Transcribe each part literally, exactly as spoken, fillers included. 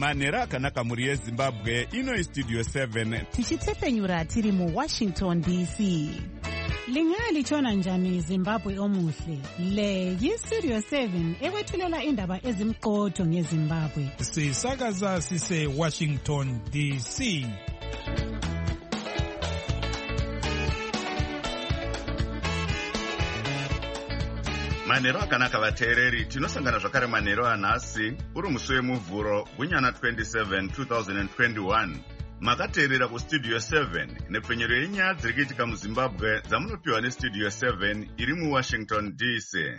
manhero akanaka mhuri yezimbabwe. Ino Studio seven tichitsepenyura tiri muWashington D C. Lingalitshona njani Zimbabwe omuhle? Le yiStudio seven ekwethulela indaba ezimqotho ngeZimbabwe. Sisakaza sise Washington D C. manhero akanaka vateereri, tinosangana zvakare manhero anhasi uri musi wemuvhuro gunyana twenty-seven twenty twenty-one. Makateerera kuStudio seven nepfenyero yenyaya dziri kuitika muZimbabwe dzamunopiwa neStudio seven iri muWashington D C.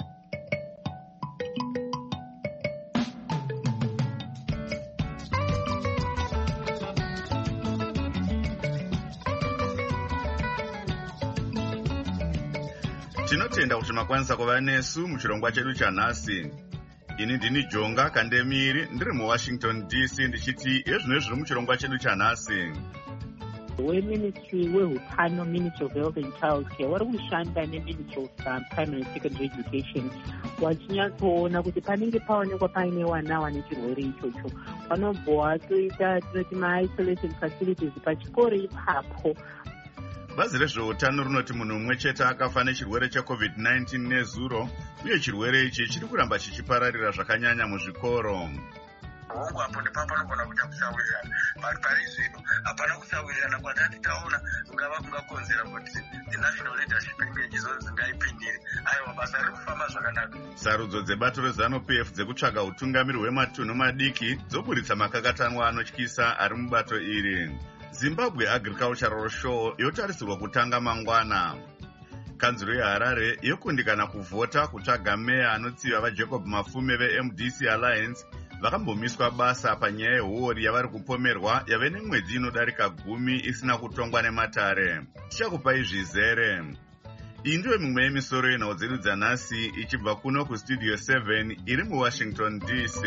Tinotenda kuti makwanisa kuva nesu muchirongwa chedu chanhasi. Ini ndini Jonga Kandemiri ndiri muWashington D C ndichiti ezvino zviri muchirongwa chedu chanhasi. weMinistry weHutano, Ministry of Health and Child Care, vari kushanda neMinistry of um, Primary and Secondary Education wachinyatsoona kuti panenge paonekwa paine vana vane chirwere ichocho vanobva vatoita tinoti ma-isolation facilities pachikoro ipapo. Bazi rezveutano rinoti munhu mumwe chete akafa nechirwere checovid nineteen nezuro, uye chirwere ichi chiri kuramba chichipararira zvakanyanya muzvikoro. Hongu hapo ndipo panogona kuita kusawirirana, pari pari zvino hapana kusawirirana kwatati taona kungava kungakonzera kuti the national leadership engages dzingaipindire. Aiwa, basa riri kufamba zvakanaka. Sarudzo dzebato reZANU-P F dzekutsvaga utungamiri hwematunhu madiki dzoburitsa makakatanwa anotyisa ari mubato iri. Zimbabwe Agricultural Show yotarisirwa kutanga mangwana. Kanzuro yeHarare yokundikana kuvhota kutsvaga meya anotsiva vaJacob Mafume veM D C Alliance vakambomiswa basa panyaya yehuori yavari kupomerwa yave nemwedzi inodarika gumi isina kutongwa nematare. Tichakupai zvizere. Iyi ndiyo mimwe yemisoro yenhau dzedu dzanhasi ichibva kuno kuStudio seven iri muWashington D C.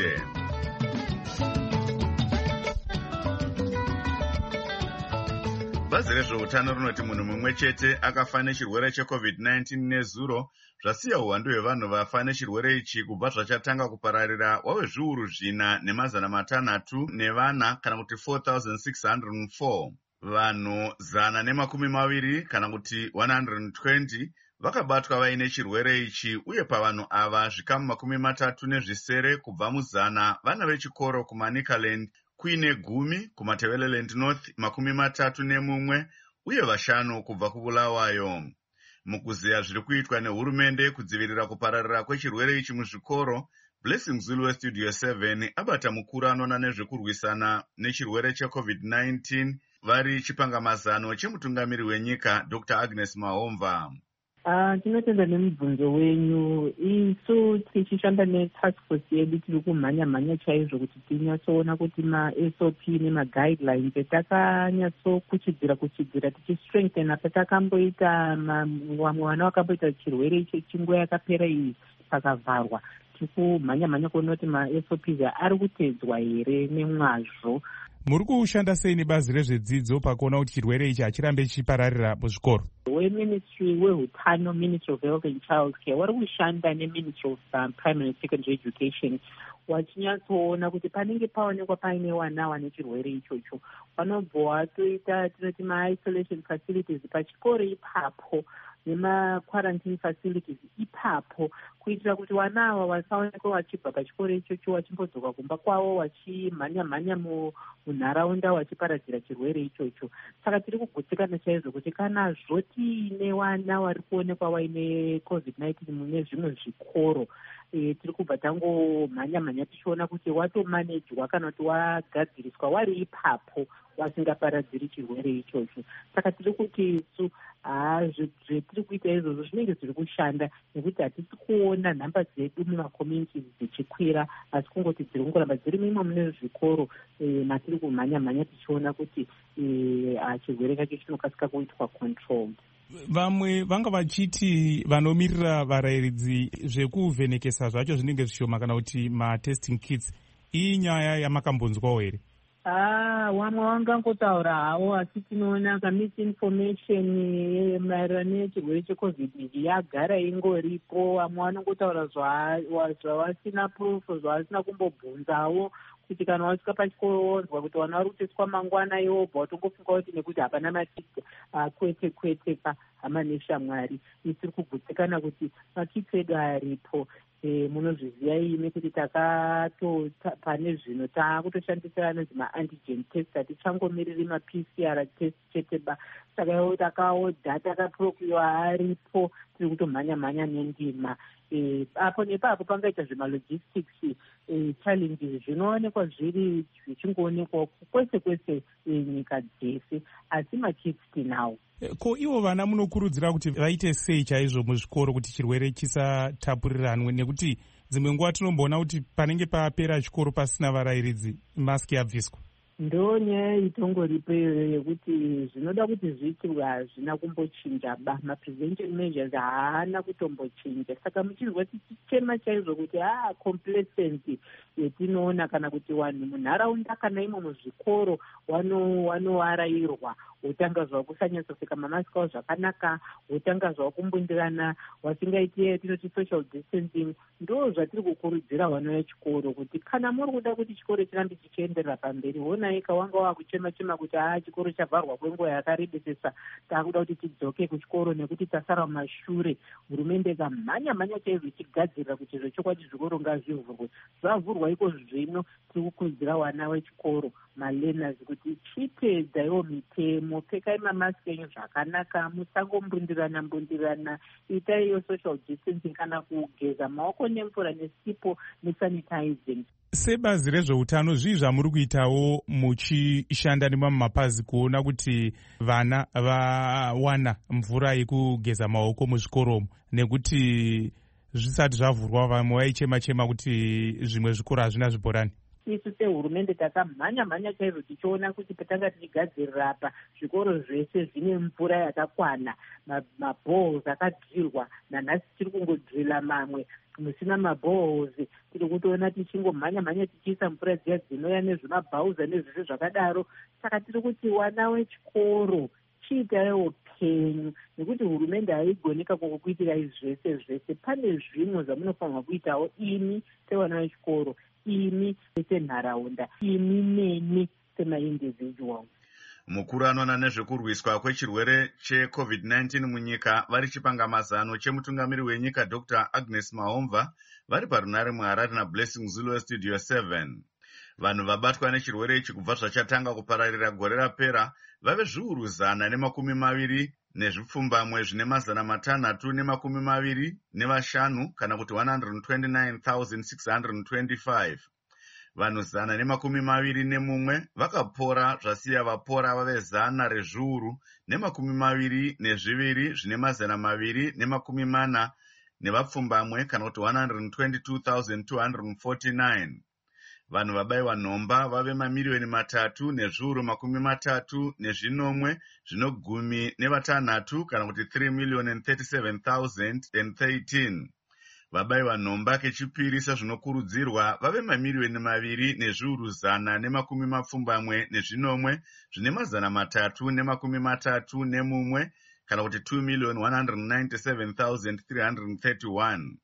Bazi rezveutano rinoti munhu mumwe chete akafa nechirwere checovid nineteen nezuro, zvasiya uwandu hwevanhu vafa nechirwere ichi kubva zvachatanga kupararira wave zviuru zvina nemazana matanhatu nevana kana kuti four thousand six hundred four. Vanhu zana nemakumi maviri kana kuti one hundred twenty vakabatwa vaine chirwere ichi, uye pavanhu ava zvikamu makumi matatu nezvisere kubva muzana vana vechikoro kuManicaland, kuine gumi kuMatabeleland North, makumi matatu nemumwe, uye vashanu kubva kuBulawayo. Mukuziya zviri kuitwa nehurumende kudzivirira kupararira kwechirwere ichi muzvikoro, Blessing Zulu weStudio seven abata mukuru anoona nezvekurwisana nechirwere checovid nineteen vari chipangamazano chemutungamiri wenyika Doctor Agnes Mahomva. Uh, tinotenda nemibvunzo wenyu. Isu tichishanda netask force yedu tiri kumhanya-mhanya chaizvo kuti tinyatsoona kuti ma-S O P nema-guidelines etakanyatsokuchidzira kuchidzira tichistrengthena patakamboita vamwe vana vakamboita chirwere icho chinguva yakapera iyi pakavharwa. Tiri kumhanya-mhanya kuona kuti ma-S O Ps ari kutedzwa here nemwazvo. Muri kushanda sei nebazi rezvedzidzo pakuona kuti chirwere ichi hachirambe chichipararira muzvikoro? weMinistry weHutano, Ministry of Health and Child Care, vari kushanda neMinistry of um, Primary and Secondary Education wachinyatsoona kuti panenge paonekwa paine vana vane chirwere ichocho vanobva vatoita tinoti ma-isolation facilities pachikoro ipapo nema-quarantine facilities ipapo, kuitira kuti vana ava vasaonekwa vachibva pachikoro ichocho vachimbodzoka kumba kwavo vachimhanya-mhanya munharaunda vachiparadzira chirwere ichocho. Saka tiri kugutsikana chaizvo kuti kana zvotiine vana vari kuonekwa vaine covid nineteen mune zvimwe zvikoro, e, tiri kubva tangomhanya-mhanya tichiona kuti watomanejwa kana kuti wagadziriswa wari ipapo vasingaparadziri chirwere ichocho. Saka tiri kuti isu zvetiri kuita izvozvo zvinenge zviri kushanda, nekuti hatisi kuona nhamba dzedu mumakommunities dzichikwira, asi kungoti dziri kungoramba dziri mimwe mune zvikoro, matiri kumhanya-mhanya tichiona kuti chirwere chacho chinokasika kuitwa controlled. Vamwe vanga vachiti vanomirira varayiridzi zvekuvhenekesa zvacho zvinenge zvishoma kana kuti ma-testing kits. Iyi nyaya yamakambonzwawo here? Ah, wamwe wangangotaura havo, asi tinoona ka-misinformation maererano nechirwere checovid yagara ingoripo. Vamwe vanongotaura zvavasina proof, zvavasina kumbobvunzawo, kuti kana wasvika pachikoro wonzwa kuti vana vari kutoiswa mangwana iwobva watongofunga kuti nekuti hapana makitsi kwete kwete pa hama neshamwari isiri kugutsikana kuti makitsi edu aripo. Munozviziva imi kuti takato pane zvino taakutoshandisa anonzi maantigen test hatichangomiriri ma-P C R test chete ba. Saka takaodha takaprokiwa aripo tiri kutomhanya-mhanya nendima. Apo nepapo pangaita zvemalogistics challenges zvinoonekwa zviri zvichingoonekwa kwese kwese nyika dzese, asi makits tinawo. Ko ivo vana munokurudzira kuti vaite sei chaizvo muzvikoro kuti chirwere chisatapuriranwe, nekuti dzimwe nguva tinomboona kuti panenge papera chikoro pasina varayiridzi masiki yabviswa? Ndo nyaya itongoripo iyoyo yekuti zvinoda kuti zviitirwe hazvina kumbochinja ba, ma-prevention measures haana kutombochinja. Saka muchizwa tichichema chaizvo kuti haa complacency yetinoona kana kuti vanhu munharaunda kana imo muzvikoro wanovarayirwa, wotanga zvava kusanyatsopfeka mamasiki avo zvakanaka, wotanga zvava kumbundirana, wasingaiti tinoti social distancing. Ndo zvatiri kukurudzira vana vechikoro kuti kana muri kuda kuti chikoro chirambe chichienderera pamberi, honaika wanga wakuchema-chema kuti haa chikoro chavharwa kwenguva yakarebesesa, taakuda kuti tidzoke kuchikoro nekuti tasara mumashure. Hurumende ikamhanya-mhanya chaizvo ichigadzirira kuti zvechokwadi zvikoro ngazvivhurwe. Zvavhurwa iko zvino tiri kukurudzira vana vechikoro malearners kuti chitedzaiwo mitemo, pfekai mamasiki enyu zvakanaka, musangombundirana mbundirana, itaiyo social distancing kana kugeza maoko nemvura nesipo nesanitizing. Sebazi rezveutano zvii zvamuri kuitawo muchishanda nemamwe mapazi kuona kuti vana vawana mvura yekugeza maoko muzvikoromo, nekuti zvisati zvavhurwa vamwe vaichema-chema kuti zvimwe zvikoro hazvina zvibhorani? Isu sehurumende takamhanya-mhanya chaizvo tichiona kuti patanga tichigadzirira apa zvikoro zvese zvine mvura yakakwana, mabhohos akadzirwa. Nanhasi tiri kungodhirila mamwe musina mabhohos, tiri kutoona tichingomhanya-mhanya tichiisa mvura dziya dzinouya nezvemabhauza nezvizvo zvakadaro. Saka tiri kuti vana vechikoro chiitaiwo penyu, nekuti hurumende haigoneka kukuitirai zvese zvese. Pane zvimwe zvamunofanirwa kuitawo imi sevana vechikoro, imi senharaunda, imi nemi semaindividuals. Mukuru anoona nezvekurwiswa kwechirwere checovid nineteen munyika vari chipangamazano chemutungamiri wenyika Doctor Agnes Mahomva vari parunare muHarare naBlessing Zulu weStudio seven. Vanhu vabatwa nechirwere ichi kubva zvachatanga kupararira gore rapera vave zviuru zana nemakumi maviri nezvipfumbamwe zvine mazana matanhatu nemakumi maviri nevashanu kana kuti one hundred twenty-nine thousand six hundred twenty-five. Vanhu zana nemakumi maviri nemumwe vakapora zvasiya vapora vave zana rezviuru nemakumi maviri nezviviri zvine mazana maviri nemakumi mana nevapfumbamwe kana kuti one hundred twenty-two thousand two hundred forty-nine. Vanhu vabayiwa nhomba vave mamiriyoni matatu nezviuru makumi matatu nezvinomwe zvinogumi nevatanhatu kana kuti three million and thirty-seven thousand thirteen. Vabayiwa nhomba kechipiri sezvinokurudzirwa vave mamiriyoni maviri nezviuru zana nemakumi mapfumbamwe nezvinomwe zvine mazana matatu nemakumi matatu nemumwe kana kuti two million one hundred ninety-seven thousand three hundred thirty-one.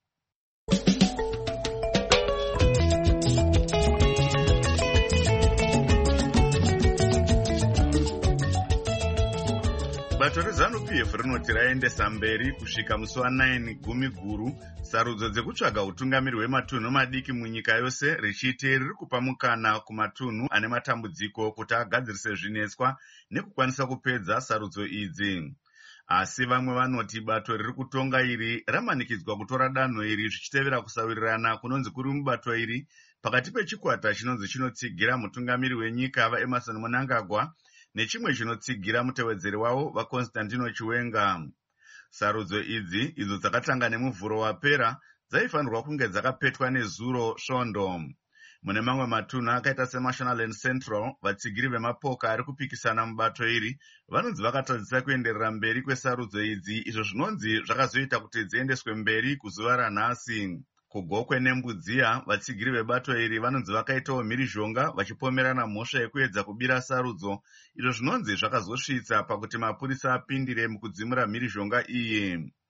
Bato reZANU-P F rinoti raendesa mberi kusvika musi wa9 gumi guru sarudzo dzekutsvaga utungamiri hwematunhu madiki munyika yose, richiti riri kupa mukana kumatunhu ane matambudziko kuti agadzirise zvinetswa nekukwanisa kupedza sarudzo idzi. Asi vamwe vanoti bato riri kutonga iri ramanikidzwa kutora danho iri zvichitevera kusawirirana kunonzi kuri mubato iri pakati pechikwata chinonzi chinotsigira mutungamiri wenyika vaEmmerson Mnangagwa nechimwe chinotsigira mutevedzeri wavo vaConstantino Chiwenga. Sarudzo idzi idzo dzakatanga nemuvhuro wapera dzaifanirwa kunge dzakapetwa nezuro svondo. Mune mamwe matunhu akaita seMashonaland Central, vatsigiri vemapoka ari kupikisana mubato iri vanonzi vakatadzisa kuenderera mberi kwesarudzo idzi, izvo zvinonzi zvakazoita kuti dziendeswe mberi kuzuva ranhasi. Kugokwe neMbudziya, vatsigiri vebato iri vanonzi vakaitawo mhirizhonga vachipomerana mhosva yekuedza kubira sarudzo, izvo zvinonzi zvakazosvitsa pakuti mapurisa apindire mukudzimura mhirizhonga iyi.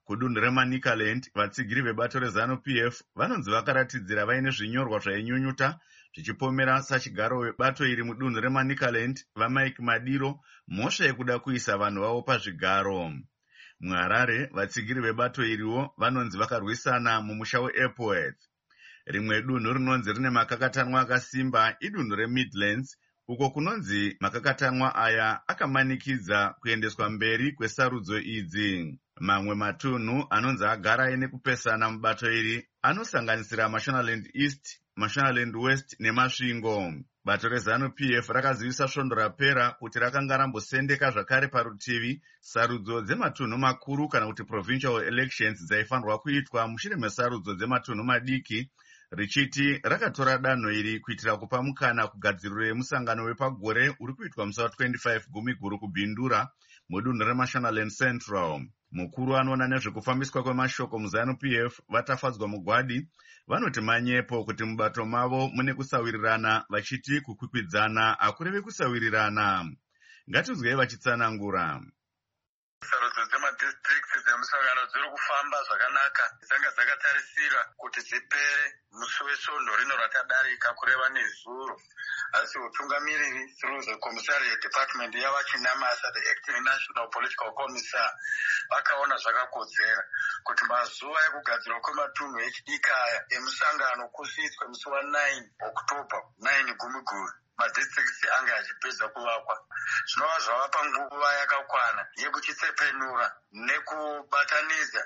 Kudunhu reManicaland, vatsigiri vebato reZANU-P F vanonzi vakaratidzira vaine zvinyorwa zvainyunyuta zvichipomera sachigaro webato iri mudunhu reManicaland vaMike Madiro mhosva yekuda kuisa vanhu vavo pazvigaro. MuHarare, vatsigiri vebato iriwo vanonzi vakarwisana mumusha weEpworth. Rimwe dunhu rinonzi rine makakatanwa akasimba idunhu reMidlands, uko kunonzi makakatanwa aya akamanikidza kuendeswa mberi kwesarudzo idzi. Mamwe matunhu anonzi agara aine kupesana mubato iri anosanganisira Mashonaland East, Mashonaland West neMasvingo. Bato reZANU-P F rakazivisa svondo rapera kuti rakanga rambosendeka zvakare parutivi sarudzo dzematunhu makuru kana kuti provincial elections dzaifanirwa kuitwa mushure mesarudzo dzematunhu madiki, richiti rakatora danho iri kuitira kupa mukana kugadziriro yemusangano wepagore uri kuitwa musi wa25 Gumiguru kuBhindura mudunhu reMashonaland Central. Mukuru anoona nezvekufambiswa kwemashoko muZANU-P F vatafadzwa mugwadi vanoti manyepo kuti mubato mavo mune kusawirirana, vachiti kukwikwidzana hakureve kusawirirana. Ngatinzwei vachitsanangura. Sarudzo dzemadistricts dzemusangano dziri kufamba zvakanaka, dzanga dzakatarisira kuti dzipere musi wesvondo rino ratadarika kureva nezuro, asi utungamiriri through the commissariat department yavachinamasa the acting national political commissar vakaona zvakakodzera kuti mazuva ekugadzirwa kwematunhu echidiki aya emusangano kusiiswe musi wa9 October nine Gumiguru madistricts anga achipedza kuvakwa. Zvinova zvavapa nguva yakakwana yekuchitsepenura nekubatanidza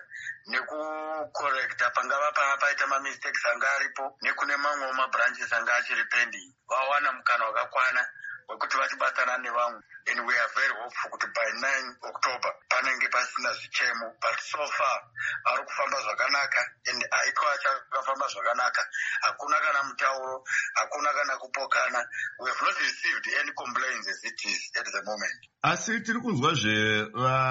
nekukorekta pangava pava paita mamistakes anga aripo nekune mamwe mabranches anga achiri pending. Vawana mukana wakakwana wekuti vachibatana nevamwe, and we are very hopeful kuti by nine October panenge pasina zvichemo, but so far ari kufamba zvakanaka and aiko achakafamba zvakanaka, hakuna kana mutauro, hakuna kana kupokana. We have not received any complaints as it is at the moment. Asi tiri kunzwazve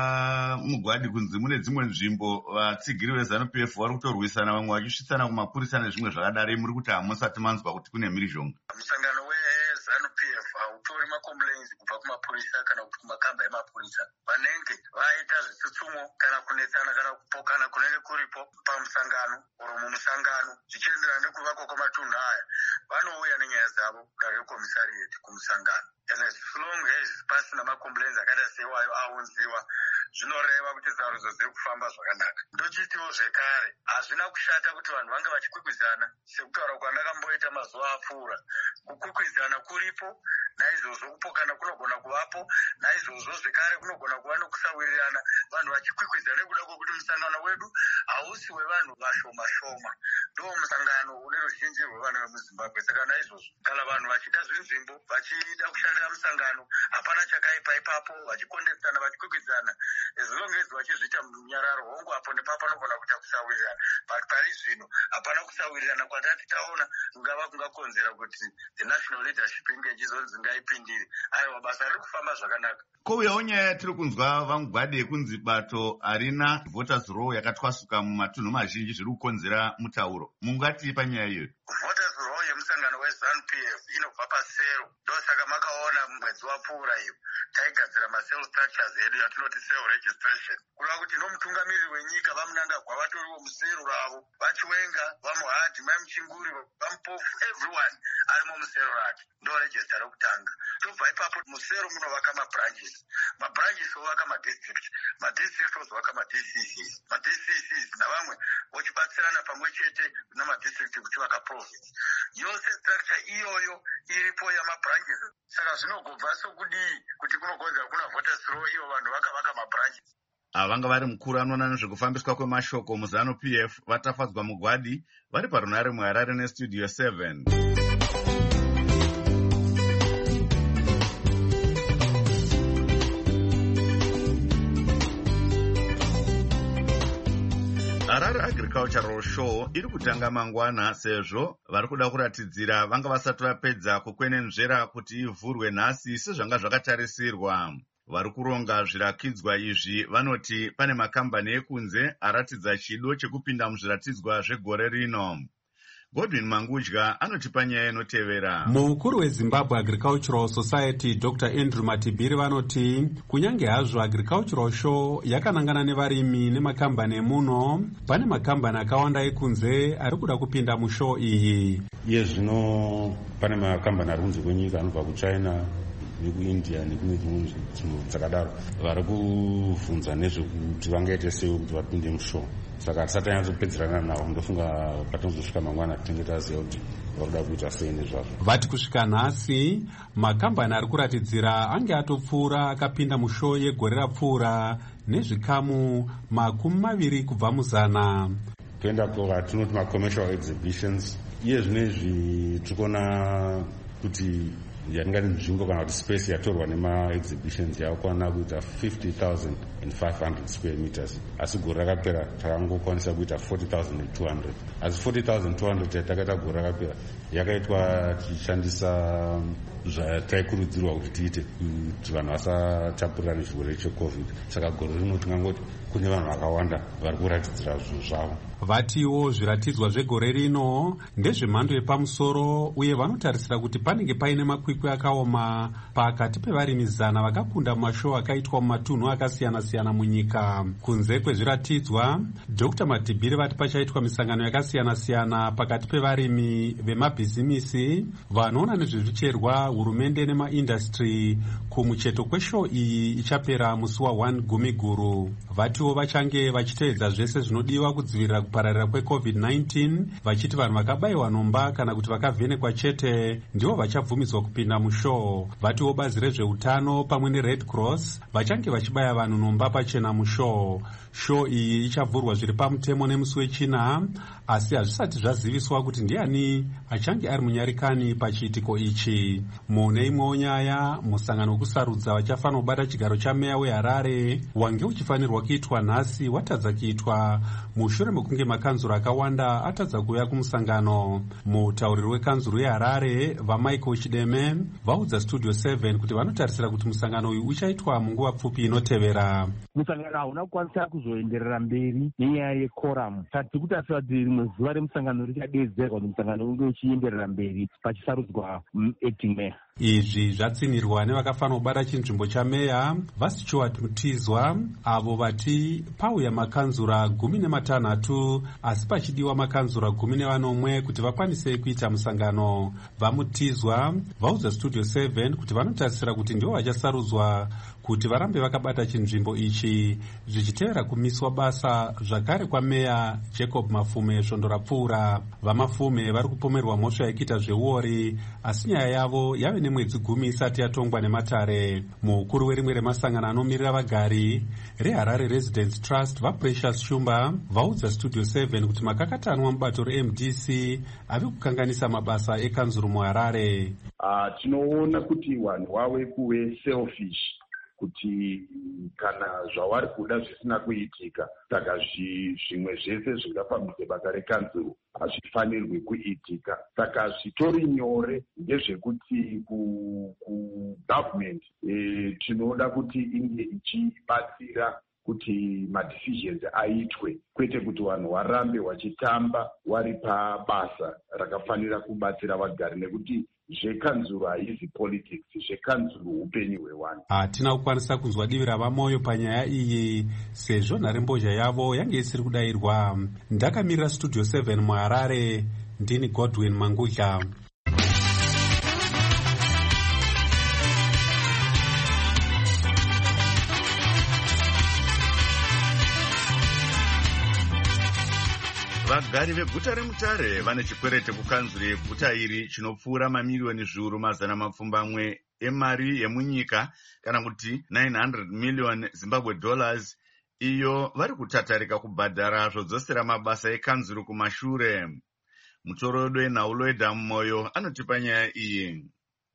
mugwadi kunzi mune dzimwe nzvimbo vatsigiri veZANU-P F vari kutorwisana, vamwe vachisvitsana kumapurisa nezvimwe zvakadaro. Muri kuti hamusati manzwa kuti kune mhirizhonga? Musangano weZANU-P F hautori macomplaints kubva kumapurisa kana kuti kumakamba emapurisa. Vanenge vaita zvitsutsumo kana kunetsana kana kupokana kunenge kuripo pamusangano oro mumusangano zvichienderana nekuvakwa kwematunhu aya, vanouya nenyaya dzavo kucommissariat kumusangano. And as long as pasina macomplaints akaita seiwayo aunziwa, zvinoreva kuti sarudzo dziri kufamba zvakanaka. Ndochitiwo zvekare, hazvina kushata kuti vanhu vange vachikwikwidzana sekutaura kwandakamboita mazuva apfuura. Kukwikwidzana kuripo, naizvozvo kupokana kunogona kuvapo, naizvozvo zvekare kunogona kuva nokusawirirana, vanhu vachikwikwidzana nekuda kwokuti musangano wedu hausi wevanhu vashoma shoma, ndo musangano une ruzhinji rwevanhu vemuZimbabwe. Saka naizvozvo kana vanhu vachida zvinzvimbo, vachida kushandira musangano, hapana chakaipa ipapo, vachikondesana vachikwikwidzana, as long as vachizviita munyararo, hongu apo nepapo anogona kuita kusawirirana. But pari zvino hapana kusawirirana kwatati taona kungava kungakonzera kuti the national leadership inge ichizonzi ngaipindire. Aiwa, basa riri kufamba zvakanaka. Kouyawo nyaya yatiri kunzwa vamugwadi yekunzi bato harina voters row yakatwasuka mumatunhu mazhinji zviri kukonzera mutauro. Mungati panyaya iyoyo? Voters row yemusangano weZANU-P F inobva pasero. Ndosaka makaona mwedzi wapfuura iyo taigadzira macell structures yedu yatinoti cell registration, kureva kuti nomutungamiriri wenyika vamunangagwa vatoriwo musero ravo, vachiwenga, vamuhadhi, maimuchinguri, vamupofu, everyone arimo musero rake. Ndo register rekutanga. Tobva ipapo musero munovaka mabranches, mabranches ovaka madistrict, madistrict ozovaka maD C Cs, maD C Cs navamwe vochibatsirana pamwe chete namadistrict kuchivaka province. Yose structure iyoyo iripo yamabranches. Saka zvinogobva sokudii kuti kunokonzera kuna voters row ivo vanhu vakavaka mabranches. Vanga vari mukuru anoona nezvekufambiswa kwemashoko muZANU-P F vatafadzwa mugwadi vari parunare muHarare nestudio seven. Harare Agricultural Show iri kutanga mangwana sezvo vari kuda kuratidzira vanga vasati vapedza kukwenenzvera kuti ivhurwe nhasi sezvanga zvakatarisirwa. Vari kuronga zvirakidzwa izvi vanoti pane makambani ekunze aratidza chido chekupinda muzviratidzwa zvegore rino. Godwin Mangudya anotipa nyaya inotevera. Mukuru weZimbabwe Agricultural Society Doctor Andrew Matibiri vanoti kunyange hazvo Agricultural Show yakanangana nevarimi nemakambani emuno, pane makambani akawanda ekunze ari kuda kupinda mushow iyi. Iye zvino pane makambani ari kunze kwenyika anobva kuChina nekuindia nekune dzimwe dzakadaro vari kubvunza nezvekuti vangaite sei kuti vapinde mushow. Saka tisati tanyatsopedzerana navo, ndofunga patinozosvika mangwana tinenge taziva kuti vakuda kuita sei nezvazvo. Vati kusvika nhasi makambani ari kuratidzira ange atopfuura akapinda mushow yegore rapfuura nezvikamu makumi maviri kubva muzana. Toenda kwatinoti macommercial exhibitions. Iye zvinezvi tikuona kuti yatingati nzvimbo kana kuti space yatorwa nema-exhibitions yakwana kuita fifty thousand five hundred square meters, asi gore rakapera takangokwanisa kuita forty thousand two hundred. Asi forty thousand two hundred yatakaita gore rakapera yakaitwa tichishandisa zvataikurudzirwa kuti tiite kuti vanhu vasatapurira nechirwere checovid. Saka gore rino tingangoti kune vanhu vakawanda vari kuratidzira zvinhu zvavo. Vatiwo zviratidzwa zvegore rino ndezvemhando yepamusoro uye vanotarisira kuti panenge paine makwikwi akaoma pakati pevarimi zana vakakunda mumashow akaitwa mumatunhu akasiyana-siyana munyika. Kunze kwezviratidzwa, Doctor Matibiri vati pachaitwa misangano yakasiyana-siyana pakati pevarimi vemabhizimisi vanoona nezvezvicherwa, hurumende nemaindastry kumucheto kweshow iyi ichapera musi wa first Gumiguru. Vatiwo vachange vachiteedza zvese zvinodiwa kudzivirira kupararira kwecovid nineteen, vachiti vanhu vakabayiwa nhomba kana kuti vakavhenekwa chete ndivo vachabvumidzwa kupinda mushow. Vatiwo bazi rezveutano pamwe neRed Cross vachange vachibaya vanhu nhomba pachena mushow. Show iyi ichavhurwa zviri pamutemo nemusi wechina, asi hazvisati zvaziviswa kuti ndiani achange ari munyarikani pachiitiko ichi. Mune imwewo nyaya, musangano wekusarudza vachafanira kubata chigaro chameya weHarare wange uchifanirwa kuitwa nhasi watadza kuitwa mushure mekunge makanzuro akawanda atadza kuuya kumusangano. Mutauriri wekanzuro yeHarare vaMichael Chideme vaudza Studio seven kuti vanotarisira kuti musangano uyu uchaitwa munguva pfupi inotevera. Musangano hauna kukwanisa kuzoenderera mberi nenyaya yekoramu. Tati kutarisa kuti rimwe zuva remusangano richadedzerwa kuti musangano unge uchienderera mberi pachisarudzwa acting mayor. Izvi zvatsinirwa nevakafanira kubata chinzvimbo chameya vaStuart Mutizwa, avo vati pauya makanzura gumi nematanhatu asi pachidiwa makanzura gumi nevanomwe kuti vakwanise kuita musangano. VaMutizwa vaudza Studio seven kuti vanotarisira kuti ndivo vachasarudzwa kuti varambe vakabata chinzvimbo ichi zvichitevera kumiswa basa zvakare kwameya Jacob Mafume svondo rapfuura. VaMafume vari kupomerwa mhosva yekuita zveuori, asi nyaya yavo yave nemwedzi gumi isati yatongwa nematare. Mukuru werimwe remasangano anomirira vagari reHarare Residence Trust vaPrecious Shumba vaudza Studio seven kuti makakatanwa mubato reM D C ave kukanganisa mabasa ekanzuru muHarare. Uh, tinoona kuti vanhu wave kuve selfish, kuti kana zvavari kuda zvisina kuitika, saka zvimwe zvese zvingafambise basa rekanzuru hazvifanirwi kuitika. Saka zvitori nyore ndezvekuti kugovernment e, tinoda kuti inge ichibatsira kuti madecisions aitwe, kwete kuti vanhu varambe vachitamba vari pabasa rakafanira kubatsira vagari, nekuti zvekanzuru haizi politics, zvekanzuru upenyu hwevanhu. Hatina kukwanisa kunzwa divi ravamoyo panyaya iyi sezvo nharembozha yavo yange isiri kudayirwa. Ndakamirira Studio seven muHarare, ndini Godwin Mangudya. Vagari veguta reMutare vane chikwerete kukanzuru yeguta iri chinopfuura mamiliyoni zviuru mazana mapfumbamwe emari yemunyika, kana kuti nine hundred million Zimbabwe dollars, iyo vari kutatarika kubhadhara zvodzosera mabasa ekanzuru kumashure. Mutorodo enhaulo edhamu moyo anotipa nyaya iyi.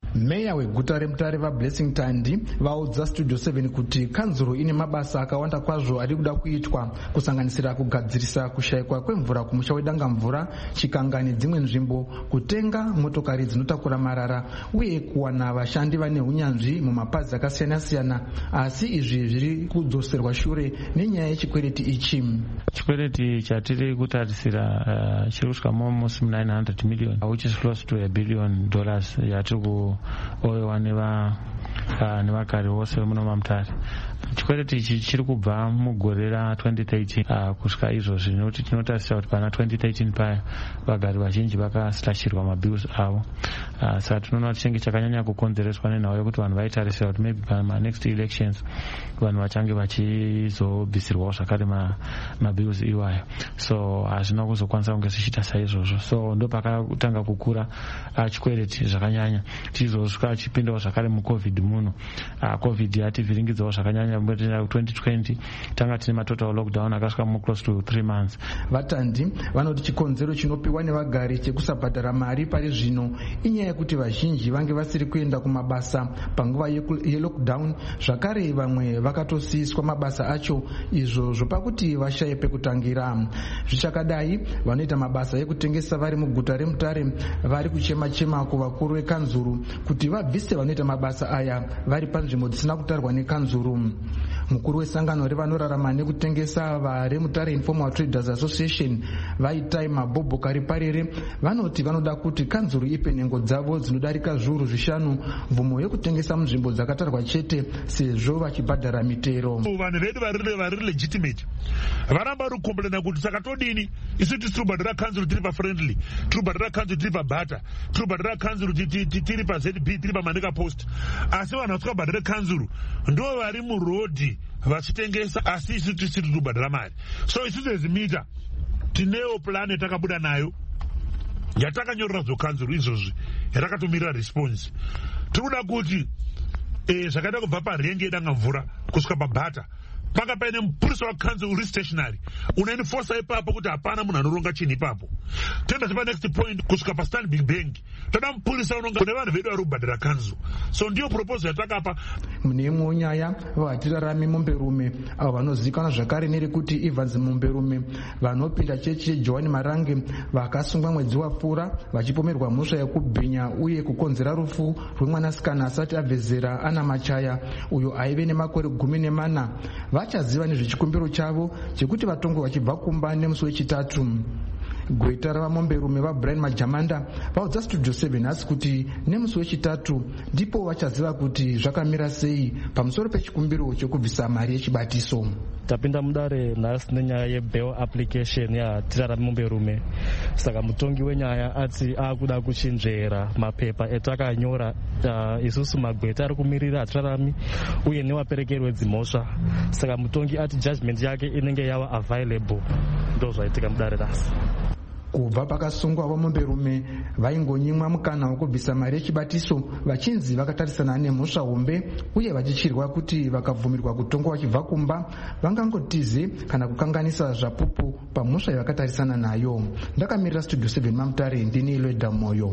Meya weguta reMutare vaBlessing Tandi vaudza Studio seven kuti kanzuro ine mabasa akawanda kwazvo ari kuda kuitwa kusanganisira kugadzirisa kushayikwa kwemvura kumusha wedanga mvura, chikangani dzimwe nzvimbo, kutenga motokari dzinotakura marara uye kuwana vashandi vane unyanzvi mumapazi akasiyana-siyana, asi izvi zviri kudzoserwa shure nenyaya yechikwereti ichi. Chikwereti chatiri kutarisira uh, chiri kusvika almost nine hundred million, which is close to a billion dollars yatiri ku oyewa neva nevagari vose muno maMutare. Chikwereti ichi chiri kubva mugore ra twenty thirteen uh, kusvika izvozvi, nokuti tinotarisira kuti pana twenty thirteen paya vagari vazhinji vakaslashirwa mabills avo. Uh, saka tinoona kuti chinenge chakanyanya kukonzereswa nenhau yekuti vanhu vaitarisira kuti maybe pama next elections vanhu vachange vachizobvisirwawo zvakare mabills iwayo, so hazvina kuzokwanisa kunge zvichiita saizvozvo. So ndo pakatanga kukura uh, chikwereti zvakanyanya, tichizosvika chipindawo zvakare mucovid muno. uh, covid yativhiringidzawo zvakanyanya twenty twenty tanga tine matotal lockdown akasvika mu close to three months. Vatandi vanoti chikonzero chinopiwa nevagari chekusabhadhara mari pari zvino inyaya yekuti vazhinji vange vasiri kuenda kumabasa panguva yelockdown, zvakare vamwe vakatosiyiswa mabasa acho, izvo zvopa kuti vashaye pekutangira. Zvichakadai vanoita mabasa ekutengesa vari muguta reMutare vari kuchema-chema kuvakuru vekanzuru kuti vabvise vanoita mabasa aya vari panzvimbo dzisina kutarwa nekanzuru. Mukuru wesangano revanorarama nekutengesa vareMutare Informal Traders Association vaitai Mabobho Kariparere vanoti vanoda kuti kanzuru ipe nhengo dzavo dzinodarika zviuru zvishanu mvumo yekutengesa munzvimbo dzakatarwa chete, sezvo vachibhadhara mitero. Vanhu vedu vari legitimate varamba vari kukomberana kuti saka todini, isu tiri kubhadhara kanzuru tiri pafriendly, tiri kubhadhara kanzuru tiri pabhata, tiri kubhadhara kanzuru tiri paZ B, tiri paMandeka Post, asi vanhu vasikabhadhara kanzuru ndo vari murodhi vachitengesa, asi isu tisiri kubhadhara mari. So isusu ezimita tinewo plan yatakabuda nayo yatakanyorera zokanzuru izvozvi yatakatomira response. Tinoda kuti eh, zvakaita kubva parenge yedanga mvura kusvika pabhata panga paine mupurisa wakanzuru uri stationary unainifosa ipapo kuti hapana munhu anoronga chinhu ipapo. Tenda zvipa next point kusvika paStanbic Bank toda mupurisa unonga kune vanhu vedu vari kubhadhara kanzuru. So ndiyo proposal yatakapa. Mune imwe nyaya vatirarami Momberume avo vanozivikanwa zvakare nerekuti Evans Momberume vanopinda chechi cheJohani Marange vakasungwa mwedzi wapfuura vachipomerwa mhosva yekubhinya uye kukonzera rufu rwemwanasikana asati abve zera Ana Machaya uyo aive nemakore gumi nemana. Vachaziva nezvechikumbiro chavo chekuti vatongwe vachibva kumba nemusi wechitatu. Gweta ravaMomberume vaBrian Majamanda vaudza Studio seven asi kuti nemusi wechitatu ndipo vachaziva kuti zvakamira sei pamusoro pechikumbiro chekubvisa mari yechibatiso. Tapinda mudare nhasi nenyaya yebail application yatirarami Momberume, saka mutongi wenyaya ati akuda kuchinjera mapepa etakanyora uh, isusu magweta ari kumirira atirarami uye newaperekerwe dzimhosva, saka mutongi ati judgment yake inenge yava available. Ndo zvaitika mudare nhasi. Kubva pakasungwa vaMomberume vaingonyimwa mukana wekubvisa mari yechibatiso vachinzi vakatarisana nemhosva hombe uye vachichirwa kuti vakabvumirwa kutongwa vachibva kumba vangangotize kana kukanganisa zvapupu pamhosva yavakatarisana nayo. Ndakamirira Studio seven maMutare, ndini Lweda Moyo.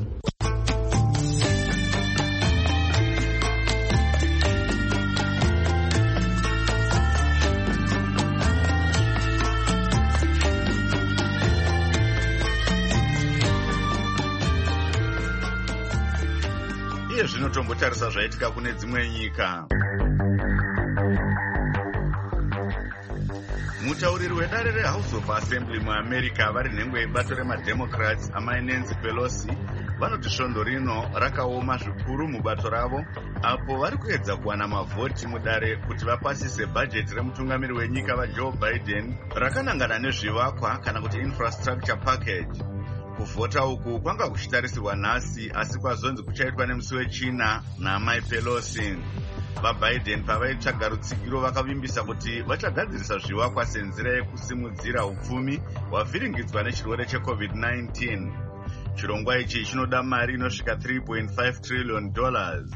Zvinotombotarisa zvaitika kune dzimwe nyika. Mutauriri wedare reHouse of Assembly muAmerica vari nhengo yebato remademocrats amainenzi Pelosi vanoti svondo rino rakaoma zvikuru mubato ravo apo vari kuedza kuwana mavhoti mudare kuti vapasise bhajeti remutungamiri wenyika vaJoe Biden rakanangana nezvivakwa kana kuti infrastructure package. Kuvhota uku kwanga kuchitarisirwa nhasi asi kwazonzi kuchaitwa nemusi wechina naamai Pelosi. VaBiden pavaitsvaga rutsigiro vakavimbisa kuti vachagadzirisa zvivakwa senzira yekusimudzira upfumi hwavhiringidzwa nechirwere checovid nineteen. Chirongwa ichi chinoda mari inosvika three point five trillion dollars.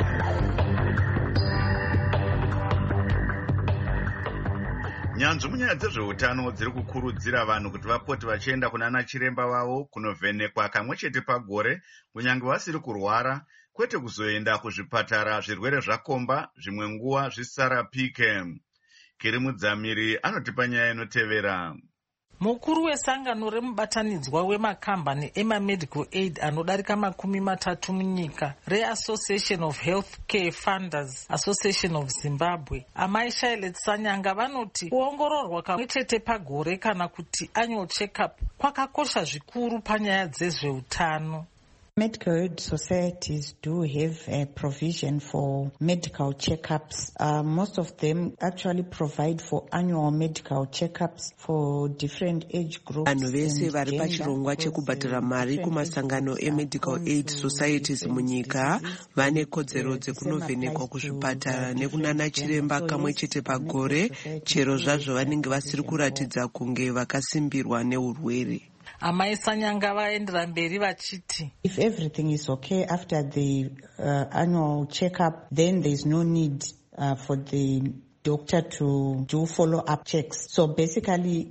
Nyanzvi munyaya dzezveutano dziri kukurudzira vanhu kuti vapote vachienda kunana chiremba vavo kunovhenekwa kamwe chete pagore kunyange vasiri kurwara kwete kuzoenda kuzvipatara zvirwere zvakomba zvimwe nguva zvisarapike. Kiri Mudzamiri anotipa nyaya inotevera. Mukuru wesangano remubatanidzwa wemakambani emamedical aid anodarika makumi matatu munyika reAssociation of Healthcare Funders Association of Zimbabwe, Amai Charlotte Sanyanga, vanoti kuongororwa kamwe chete pagore kana kuti annual check-up kwakakosha zvikuru panyaya dzezveutano. Medical aid societies do have a provision for medical checkups. Uh, most of them actually provide for annual medical checkups for different age groups. Vanhu vese vari pachirongwa chekubhadhara mari kumasangano emedical aid societies munyika vane kodzero dzekunovhenekwa kuzvipatara nekunana chiremba kamwe chete pagore, chero zvazvo vanenge vasiri kuratidza kunge vakasimbirwa neurwere. Amai Sanyanga vaendera mberi vachiti, if everything is okay after the uh, annual checkup, then there is no need uh, for the doctor to do follow-up checks. So basically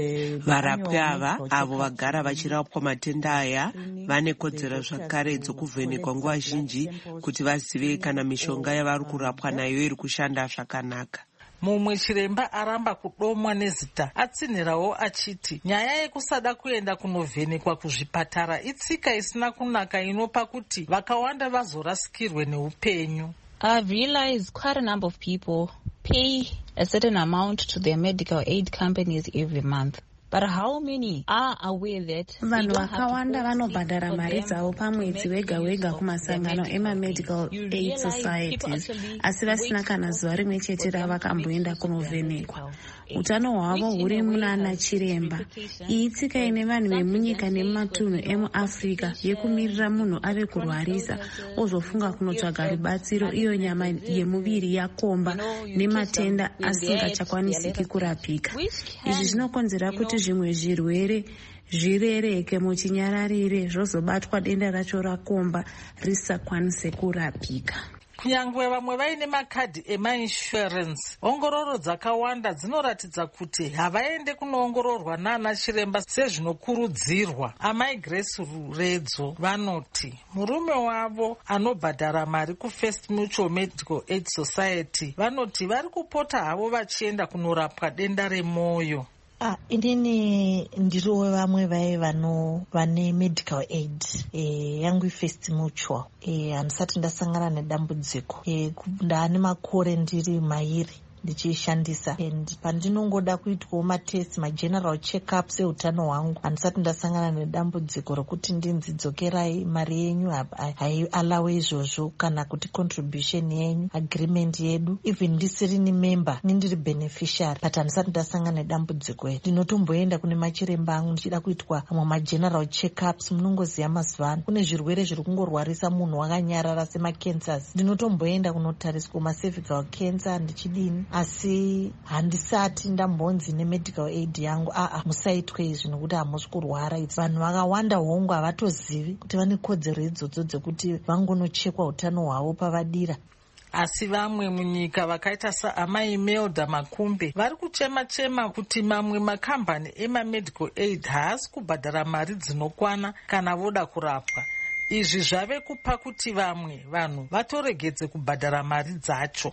varapwi ava avo vagara vachirapwa matenda aya vane kodzero zvakare dzokuvhenekwa nguva zhinji kuti vazive kana mishonga yavari kurapwa nayo iri kushanda zvakanaka. Mumwe chiremba aramba kudomwa nezita atsinhirawo achiti nyaya yekusada kuenda kunovhenekwa kuzvipatara itsika isina kunaka inopa kuti vakawanda vazorasikirwe neupenyu. I've realized quite a number of people pay a certain amount to their medical aid companies every month. But how many are aware that vanhu vakawanda vanobhadhara mari dzavo pamwedzi wega wega kumasangano ema-medical aid societies, asi vasina kana zuva rimwe chete ravakamboenda kunovhenekwa. Utano hwavo huri munana chiremba. Iyi tsika ine vanhu vemunyika nemumatunhu emuAfrica yekumirira munhu ave kurwarisa ozofunga kunotsvaga rubatsiro iyo nyama yemuviri yakomba nematenda asingachakwanisiki kurapika. Izvi zvinokonzera kuti zvimwe zvirwere zvirereke muchinyararire zvozobatwa denda racho rakomba risakwanise kurapika. Kunyangwe vamwe vaine makadhi emainsurance, ongororo dzakawanda dzinoratidza kuti havaende kunoongororwa nana chiremba sezvinokurudzirwa. Amai Grace Ruredzo vanoti murume wavo anobhadhara mari kuFirst Mutual Medical Aid Society vanoti vari kupota havo vachienda kunorapwa denda remwoyo. Ah, inini ndiriwo vamwe vai vano vane medical aid e, yangu First Mutual e, handisati ndasangana nedambudziko e, ndaane makore ndiri mairi ndichiishandisa and pandinongoda kuitwawo matest mageneral checkups eutano hwangu handisati ndasangana nedambudziko rokuti ndinzi dzokerai mari yenyu haialawe izvozvo kana kuti contribution yenyu agreement yedu even ndisiri ni member nindiri beneficiary, but handisati ndasangana nedambudziko iri. Ndinotomboenda kune machiremba angu ndichida kuitwa amwe mageneral checkups. Munongoziva mazuva ano kune zvirwere zviri kungorwarisa munhu wakanyarara semacancers. Ndinotomboenda kunotariswa macervical cancer ndichidini, asi handisati ndambonzi nemedical aid yangu aa musaitwe izvi nokuti hamusi kurwara. Vanhu vakawanda hongu havatozivi kuti vane kodzero idzodzo dzekuti vangonochekwa utano hwavo pavadira. Asi vamwe munyika vakaita saamai Imelda Makumbe vari kuchema-chema kuti mamwe makambani ema-medical aid haasi kubhadhara mari dzinokwana kana voda kurapwa. Izvi zvave kupa kuti vamwe vanhu vatoregedze kubhadhara mari dzacho.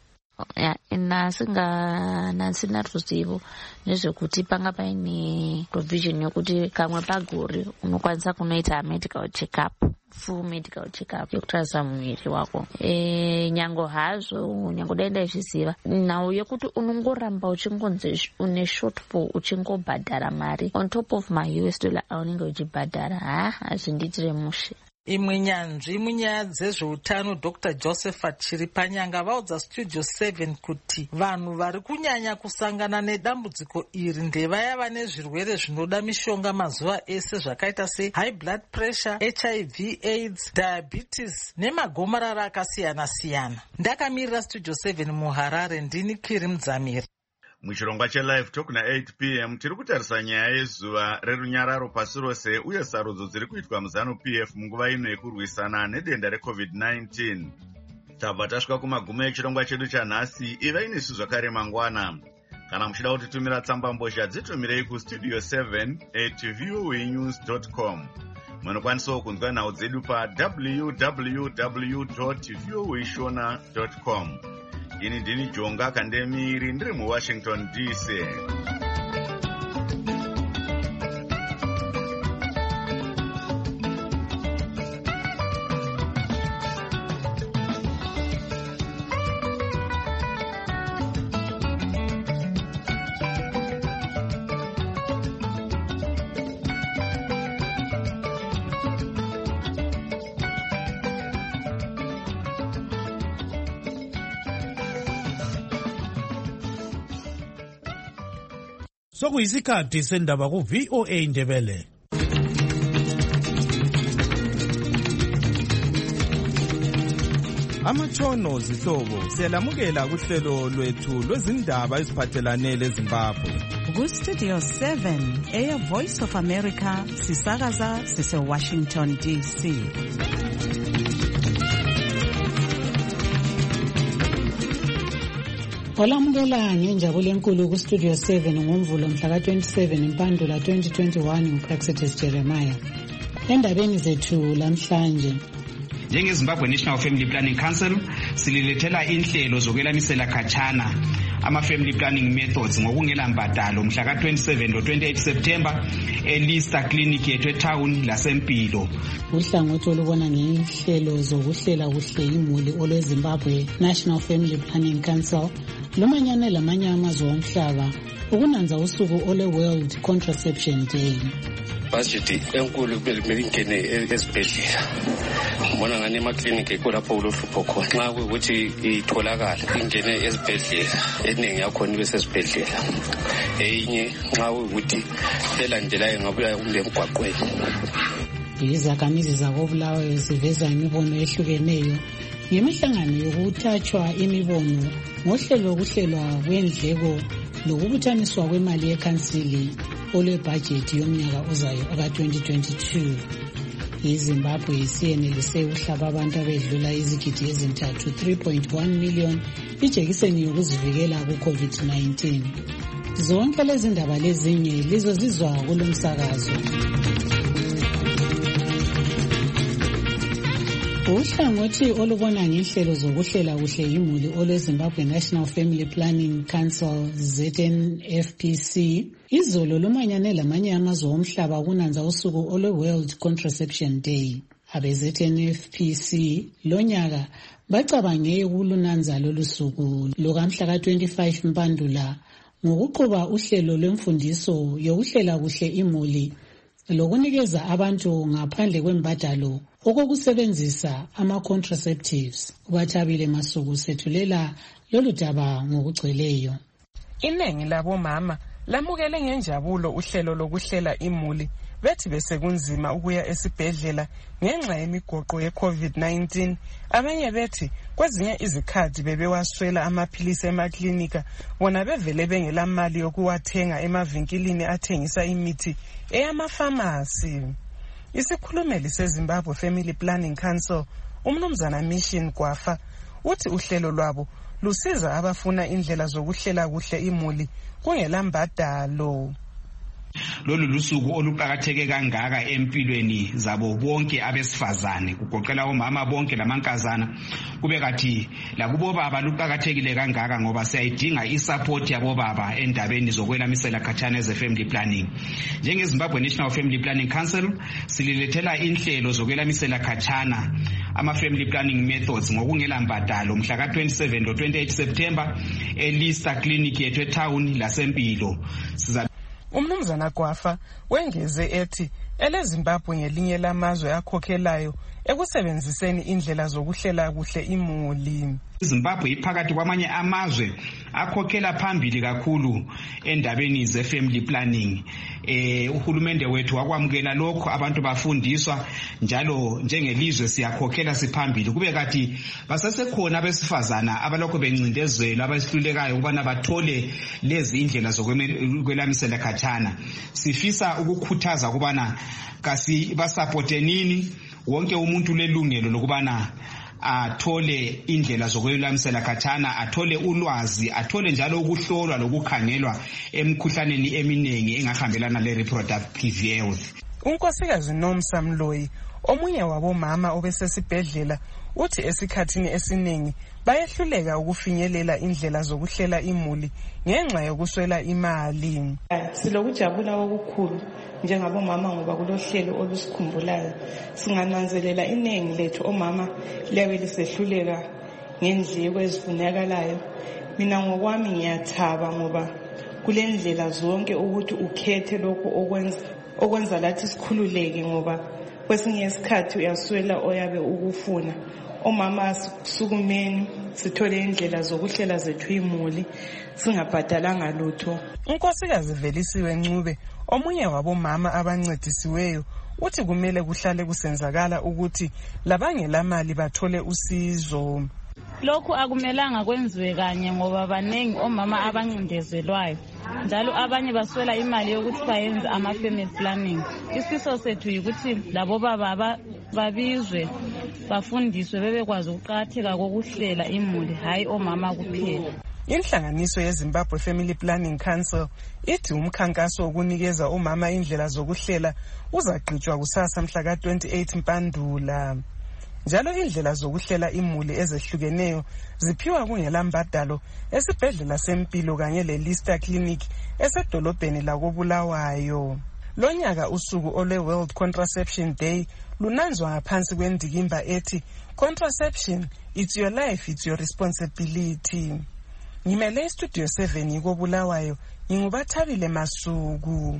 nasinga nasina ruzivo nezvekuti panga paine provision yokuti kamwe pagore unokwanisa kunoita medical checkup, full medical checkup yekutarisa muviri wako. E, nyango hazvo nyango dai ndaizviziva nhau yekuti unongoramba uchingonzi une shortfall uchingobhadhara mari on top of my U S dollar aunenge uchibhadhara, ha hazvindiitire mushe. Imwe nyanzvi munyaya dzezveutano Doctor Josephat Chiripanyanga vaudza Studio seven kuti vanhu vari kunyanya kusangana nedambudziko iri ndevaya vane zvirwere zvinoda mishonga mazuva ese zvakaita se high blood pressure, H I V AIDS, diabetes nemagomarara akasiyana-siyana. Ndakamirira Studio seven muHarare, ndini Kiri Mudzamiri. Muchirongwa chelive talk na eight p m tiri kutarisa nyaya yezuva rerunyararo pasi rose uye sarudzo dziri kuitwa muZanu P F munguva ino yekurwisana nedenda recovid nineteen. Tabva tasvika kumagumo echirongwa chedu chanhasi. Ivai nesu zvakare mangwana. Kana muchida kutitumira tsamba mbozha dzitumirei kustudio seven at voanews dot com. munokwanisawo kunzwa nhau dzedu pa w w w dot voa shona dot com. Ini ndini Jonga Kandemiri ndiri muWashington D C. Sokuyisikhathi sendaba ku V O A Ndebele. Amatshono zihlobo siyalamukela kuhlelo lwethu lwezindaba eziphathelane leZimbabwe. Ku Studio seven, Air Voice of America, sisakaza sise Washington D C. Olamukela ngenjabulo enkulu ku Studio seven ngomvulo mhla ka twenty-seven Impandula twenty twenty-one uPraxitis Jeremiah. Endabeni zethu lamhlanje, njengeZimbabwe National Family Planning Council sililethela inhlelo zokwelamisela khatshana ama-family planning methods ngokungela mbadalo mhla ka twenty-seven lo twenty-eight September eLista Clinic yethu eTown laseMpilo. Uhlangothi olubona ngenhlelo zokuhlela kuhle imuli olweZimbabwe National Family Planning Council lumanyane lamanye amazwe omhlaba ukunanza usuku ole World Contraception Day. Budget enkulu kumele ingene esibhedlela. Ngibona ngani emaklinikhi ekho lapho ulohlupho khona. Nxa kuyikuthi itholakala ingene esibhedlela eningi yakhona ibe sesibhedlela. Eyinye nxa kuyikuthi elandelayo ngabuya kumbe emgwaqweni. Izakhamizi zakoBulawayo ziveza imibono ehlukeneyo ngemihlangano yokuthatshwa imibono ngohlelo lokuhlelwa kwendleko lokubuthaniswa kwemali yekhansili olwebhajethi yomnyaka ozayo ka twenty twenty-two. iZimbabwe isiyenelise ukuhlaba abantu abedlula izigidi ezintathu three point one million ijekiseni yokuzivikela ku-COVID nineteen. Zonke lezi ndaba lezinye lizozizwa kulo msakazo. Uhlangothi olubona ngenhlelo zokuhlela kuhle imuli olweZimbabwe National Family Planning Council Z N F P C izolo lumanyane lamanye amazwe omhlaba kunanza usuku olwe World Contraception Day. Abe Z N F P C lonyaka bacabange ukulunanza lolu suku lokamhla ka twenty-five Mpandula ngokuqhuba uhlelo lwemfundiso yokuhlela kuhle imuli lokunikeza abantu ngaphandle kwembadalo okokusebenzisa ama-contraceptives. Ubathabile Masuku sethulela lolu daba ngokugcweleyo. Iningi labomama lamukele ngenjabulo uhlelo lokuhlela imuli bethi besekunzima ukuya esibhedlela ngenxa yemigoqo ye-COVID nineteen. Abanye bethi kwezinye izikhathi bebewaswela amaphilisi emaklinika bona bevele bengela mali yokuwathenga emavinkilini athengisa imithi eyamafamasi. Isikhulumeli seZimbabwe Family Planning Council uMnumzana Mission Gwafa uthi uhlelo lwabo lusiza abafuna indlela zokuhlela kuhle imuli kungela mbadalo. Lolu lusuku oluqakatheke kangaka empilweni zabo bonke abesifazane kugoqela omama bonke lamankazana kube kathi lakubo baba luqakathekile kangaka ngoba siyayidinga isupport yabo baba endabeni zokwelamisela khatshana eze family planning. NjengeZimbabwe National Family Planning Council sililethela inhlelo zokwelamisela khatshana ama-family planning methods ngokungela mbadalo mhla ka twenty-seven lo twenty-eight September eLista Clinic yethu eTown laseMpilo. Siza Umnumzana Gwafa wengeze ethi eleZimbabwe ngelinye lamazwe akhokhelayo ekusebenziseni indlela zokuhlela kuhle imuli. iZimbabwe iphakathi kwamanye amazwe akhokhela phambili kakhulu endabeni ze family planning. Eh uhulumende wethu wakwamukela lokho abantu bafundiswa njalo njengelizwe siyakhokhela siphambili kube kathi basasekhona abesifazana abalokho bencindezelwa abasihlulekayo ukubana bathole lezi indlela zokwelamisela khatshana. Sifisa ukukhuthaza ukubana kasi basupportenini wonke umuntu lelungelo lokubana athole indlela zokwelamisela khathana, athole ulwazi, athole njalo ukuhlolwa lokukhangelwa emikhuhlaneni eminingi engahambelana le reproductive health. Unkosikazi Nomsa Mloyi, omunye wabomama obesesibhedlela, uthi esikhathini esiningi bayehluleka ukufinyelela indlela zokuhlela imuli ngenxa yokuswela imali. Silokujabula okukhulu njengabomama ngoba kulohlelo olusikhumbulayo. Singananzelela iningi lethu omama liyabe lisehluleka ngendleko ezifunekalayo. Mina ngokwami ngiyathaba ngoba kulendlela zonke ukuthi ukhethe lokho okwenza okwenza lathi sikhululeke, ngoba kwesinye isikhathi uyaswela oyabe ukufuna. Omama sukumeni sithole indlela zokuhlela zethu imuli singabhadalanga lutho. Unkosikazi Velisiwe Ncube, omunye wabomama abancedisiweyo, uthi kumele kuhlale kusenzakala ukuthi labangela mali bathole usizo. Lokhu akumelanga kwenziwe kanye ngoba banengi omama abancindezelwayo, njalo abanye baswela imali yokuthi bayenze ama-family planning. Isifiso sethu yikuthi labo baba babizwe bafundiswe bebekwazi ukuqakatheka kokuhlela imuli, hayi omama kuphela. Inhlanganiso yeZimbabwe Family Planning Council ithi umkhankaso wokunikeza omama indlela zokuhlela uzagqitshwa kusasa mhla ka twenty-eight Mpandula. Njalo indlela zokuhlela imuli ezehlukeneyo ziphiwa kungela mbadalo esibhedlela sempilo kanye le-Lister Clinic esedolobheni lakoBulawayo. Lonyaka usuku ole World Contraception Day lunanzwa ngaphansi kwendikimba ethi Contraception, it's your life, it's your responsibility. Ngimele istudio seven yikoBulawayo, ngingubathabile Masuku.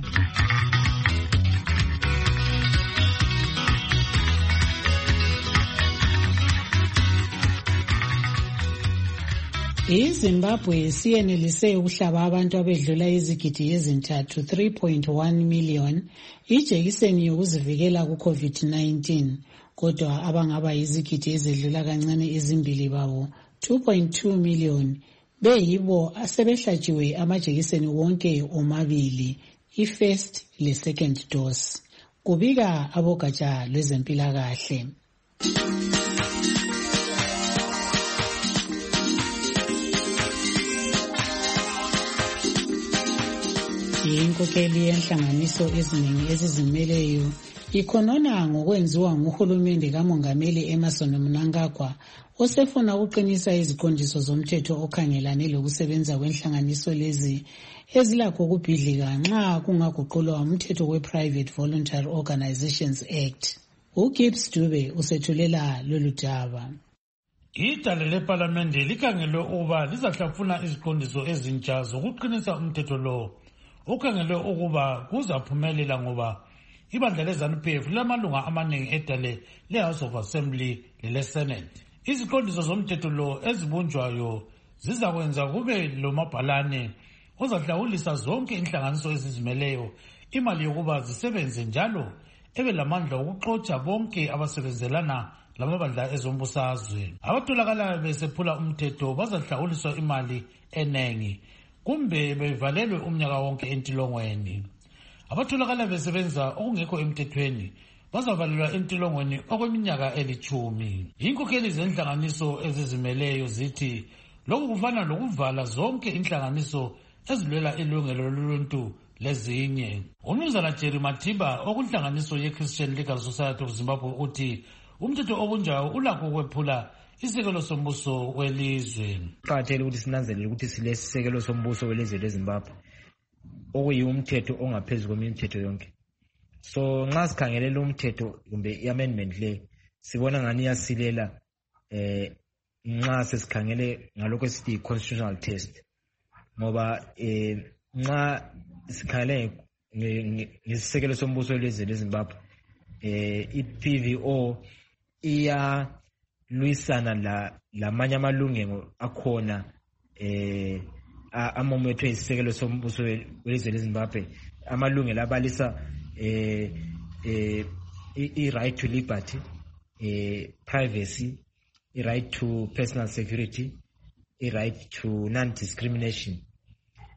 iZimbabwe siyenelise ukuhlaba abantu abedlula izigidi ezintathu three point one million ijekiseni yokuzivikela ku-COVID nineteen, kodwa abangaba izigidi ezedlula kancane ezimbili babo two point two million beyibo asebehlatshiwe amajekiseni wonke omabili, i-first le-second dose, kubika abogatsha lwezempilakahle. Inkokheli yenhlanganiso eziningi ezizimeleyo ikhonona ngokwenziwa nguhulumende kamongameli Emmerson Mnangagwa, osefuna ukuqinisa iziqondiso zomthetho okhangelane lokusebenza kwenhlanganiso lezi ezilakho ukubhidlika nxa kungaguqulwa umthetho we-Private Voluntary Organizations Act. uGibbs Dube usethulela lolu daba. Idale leParlamente likhangelwe ukuba lizahlafuna iziqondiso ezintsha zokuqinisa umthetho lo. Ukhangelwe ukuba kuzaphumelela ngoba ibandla leZANU-P F lamalunga amaningi edale le-House of Assembly lele-Senate. Iziqondiso zomthetho lo ezibunjwayo zizakwenza kube lomabhalane ozahlawulisa zonke inhlanganiso ezizimeleyo imali yokuba zisebenze njalo ebe lamandla okuxotsha bonke abasebenzelana lamabandla ezombusazwe. Abatholakala besephula umthetho bazahlawuliswa imali enengi kumbe bevalelwe umnyaka wonke entilongweni. Abatholakala besebenza okungekho emthethweni bazavalelwa entilongweni okweminyaka elithumi. Inkokheli zenhlanganiso ezizimeleyo zithi lokhu kufana lokuvala zonke inhlanganiso ezilwela ilungelo loluntu lezinye. Umnumzana Jerry Matiba okunhlanganiso ye-Christian Legal Society of Zimbabwe uthi umthetho obunjayo ulakho ukwephula isekelo sombuso welizwe. Qakathekile ukuthi sinanzelele ukuthi silesisekelo sombuso welizwe leZimbabwe okuyiwo umthetho ongaphezulu kwemithetho yonke. So nxa sikhangelela umthetho kumbe i-amendment le sibona ngani iyasilela eh nxa sesikhangele ngalokho esithi constitutional test, ngoba eh nxa sikhangele ngesisekelo sombuso welizwe leZimbabwe eh i-P V O iya luisana la lamanye amalungelo akhona eh amomethwe isisekelo sombuso welizwe leZimbabwe, amalungelo abalisa eh eh i-right to liberty, eh privacy, i-right to personal security, i-right to non-discrimination.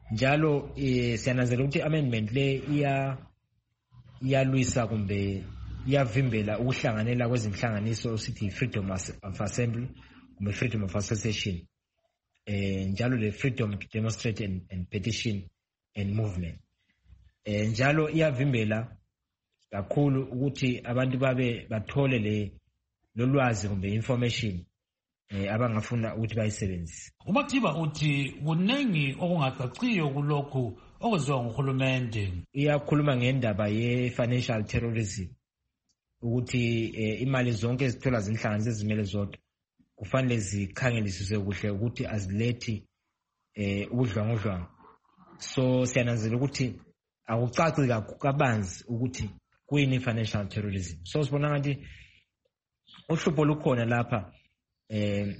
Njalo eh siyananzela ukuthi amendment le iya iyalwisa kumbe iyavimbela ukuhlanganela kwezinhlanganiso sithi freedom of assembly kumbe freedom of association eh njalo le freedom to demonstrate and, and petition and movement eh njalo iyavimbela kakhulu ukuthi abantu babe bathole le lolwazi kumbe information eh abangafuna ukuthi bayisebenzise. uMathiba uthi kunengi okungacaciyo kulokhu okwenziwa nguhulumende. Iyakhuluma ngendaba ye financial terrorism ukuthi eh, imali zonke ezithola zinhlanganiso ezimele zodwa kufanele zikhangeliswe kuhle ukuthi azilethi eh ubudlwangudlwangu. So siyananzela ukuthi akucaci kabanzi ukuthi kuyini financial terrorism. So sibona ngathi uhlupho lukhona lapha eh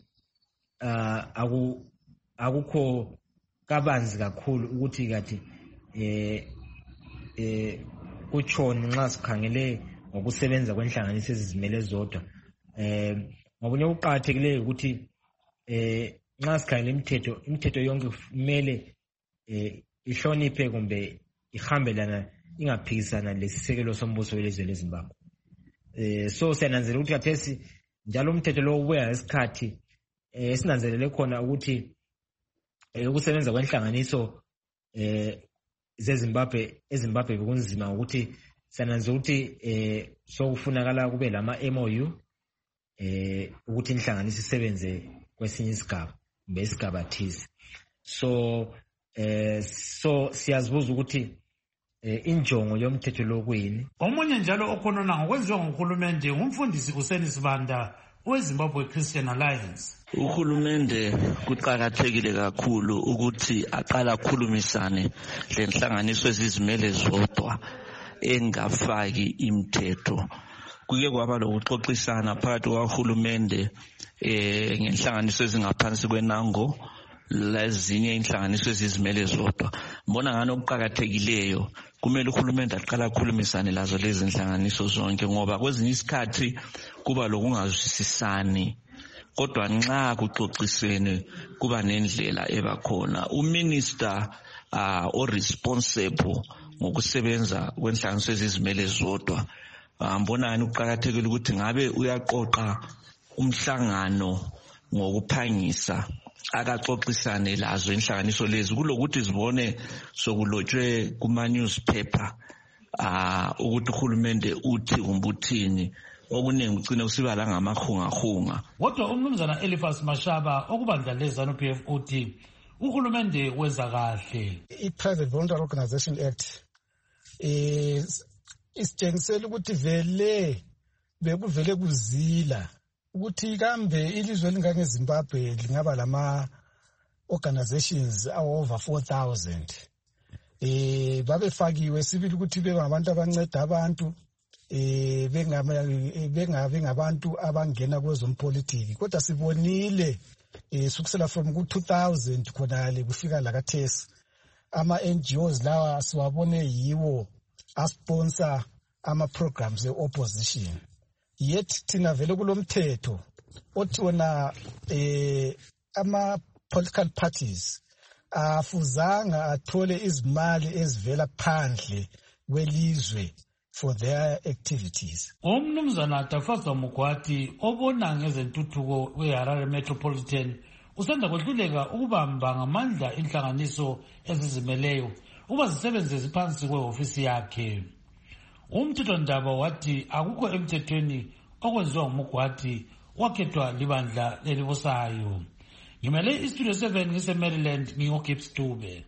aku akukho kabanzi kakhulu ukuthi kathi eh eh kuchona nxa sikhangele ngokusebenza kwenhlanganiso ezizimele zodwa. Eh ngobunye uqhakathekileyo ukuthi eh nxa sikhangele imithetho imithetho yonke kumele eh ihloniphe kumbe ihambelana ingaphikisana lesisekelo sombuso welizwe leZimbabwe. Eh so siyananzela ukuthi kathesi njalo umthetho lo ubuya ngesikhathi eh sinanzelele khona ukuthi ukusebenza kwenhlanganiso eh zeZimbabwe eZimbabwe bekunzima ukuthi siyananzela ukuthi eh sokufunakala kube lama M O U eh ukuthi inhlanganiso isebenze kwesinye isigaba kumbe isigaba thize. So eh so siyazibuza ukuthi eh injongo yomthetho lo kuyini. Omunye njalo okhonona ngokwenziwa nguhulumende ngumfundisi uSeni Sibanda weZimbabwe Christian Alliance. Uhulumende kuqhakathekile kakhulu ukuthi aqala khulumisane lenhlanganiso ezizimele zodwa engafaki imithetho. Kuke kwaba lokuxoxisana phakathi kwahulumende eh ngenhlanganiso ezingaphansi kwenango lezinye inhlanganiso ezizimele zodwa. Mbona ngani okuqhakathekileyo kumele uhulumende aqala akhulumisane lazo lezi inhlanganiso zonke ngoba kwezinye isikhathi kuba lokungazwisisani. Kodwa nxa kuxoxisene kuba nendlela ebakhona. Uminister uh, o responsible ngokusebenza kwenhlanganiso ezizimele zodwa mbona ngani ukuqhakathekile ukuthi ngabe uyaqoqa umhlangano ngokuphangisa akaxoxisane lazo inhlanganiso lezi kulokuthi zibone sokulotshwe kuma newspaper ah uh, ukuthi uhulumende uthi umbuthini okuningi ugcina usiba la ngamahungahunga. Kodwa umnumzana Eliphas Mashaba okubandlaleza no P F uthi uhulumende wenza kahle. I-Private Voluntary Organization Act is isitshengisela ukuthi vele bekuvele kuzila ukuthi kambe ilizwe elingange Zimbabwe lingaba lama organizations over four thousand. Eh babefakiwe sibili ukuthi bebe ngabantu abanceda abantu eh bengabe ngabantu abangena kwezompolitiki. Kodwa sibonile eh sukusela from ku two thousand khonale kufika la kathesi ama N G Os lawa siwabone yiwo asponsor ama programs e-opposition. Yet thina vele kulomthetho othi wona eh ama political parties afuzanga athole izimali ezivela phandle kwelizwe for their activities. Umnumzana Tafaza Mugwati obona ngezentuthuko weHarare Metropolitan usanda kwehluleka ukubamba ngamandla inhlanganiso ezizimeleyo uba zisebenze ziphansi kweofisi yakhe. Umthethondaba wathi akukho emthethweni okwenziwa nguMugwati wakhethwa libandla lelibusayo. Ngimele iStudio seven ngise Maryland ngingoGibbs Dube.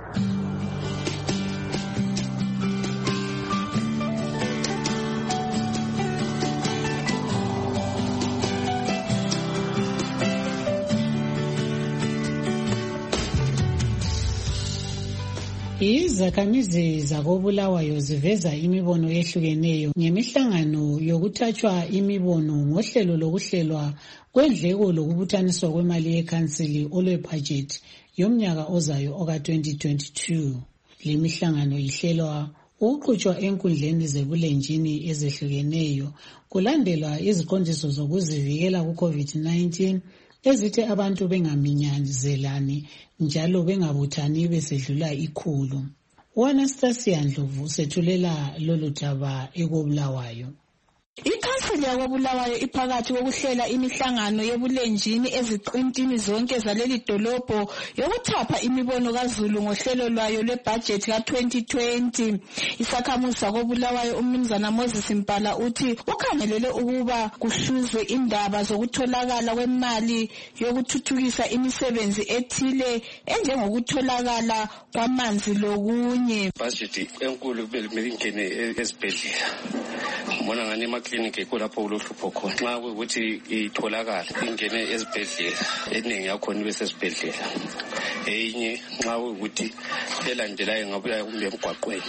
Izakhamizi zakobulawayo ziveza imibono ehlukeneyo ngemihlangano yokuthathwa imibono ngohlelo lokuhlelwa kwendleko lokubuthaniswa kwemali yekhansili olwebudget yomnyaka ozayo oka twenty twenty-two. Le mihlangano ihlelwa ukuqhutshwa enkundleni zebulenjini ezehlukeneyo kulandelwa iziqondiso zokuzivikela ku COVID nineteen ezithi abantu bengaminyanzelani njalo bengabuthani besedlula ikhulu. uAnastasia Ndlovu sethulela lolu daba ekobulawayo. Ikhansili yakoBulawayo iphakathi kokuhlela imihlangano yebulenjini eziqintini zonke zaleli dolobho yokuthapha imibono kaZulu ngohlelo lwayo lwebudget ka twenty twenty. Isakhamuzi sakoBulawayo uMnumzana Moses Mpala uthi ukhangelele ukuba kuhluzwe indaba zokutholakala kwemali yokuthuthukisa imisebenzi ethile enjengokutholakala kwamanzi lokunye. Budget enkulu kumele ingene ezibhedlela. Ngibona ngani emaklinikhi ekho lapho ulohlupho khona. Nxa kuyikuthi itholakala ingene ezibhedlela eningi yakhona ibe sesibhedlela. Eyinye nxa kuyikuthi elandelayo ngabuya kumbe emgwaqweni.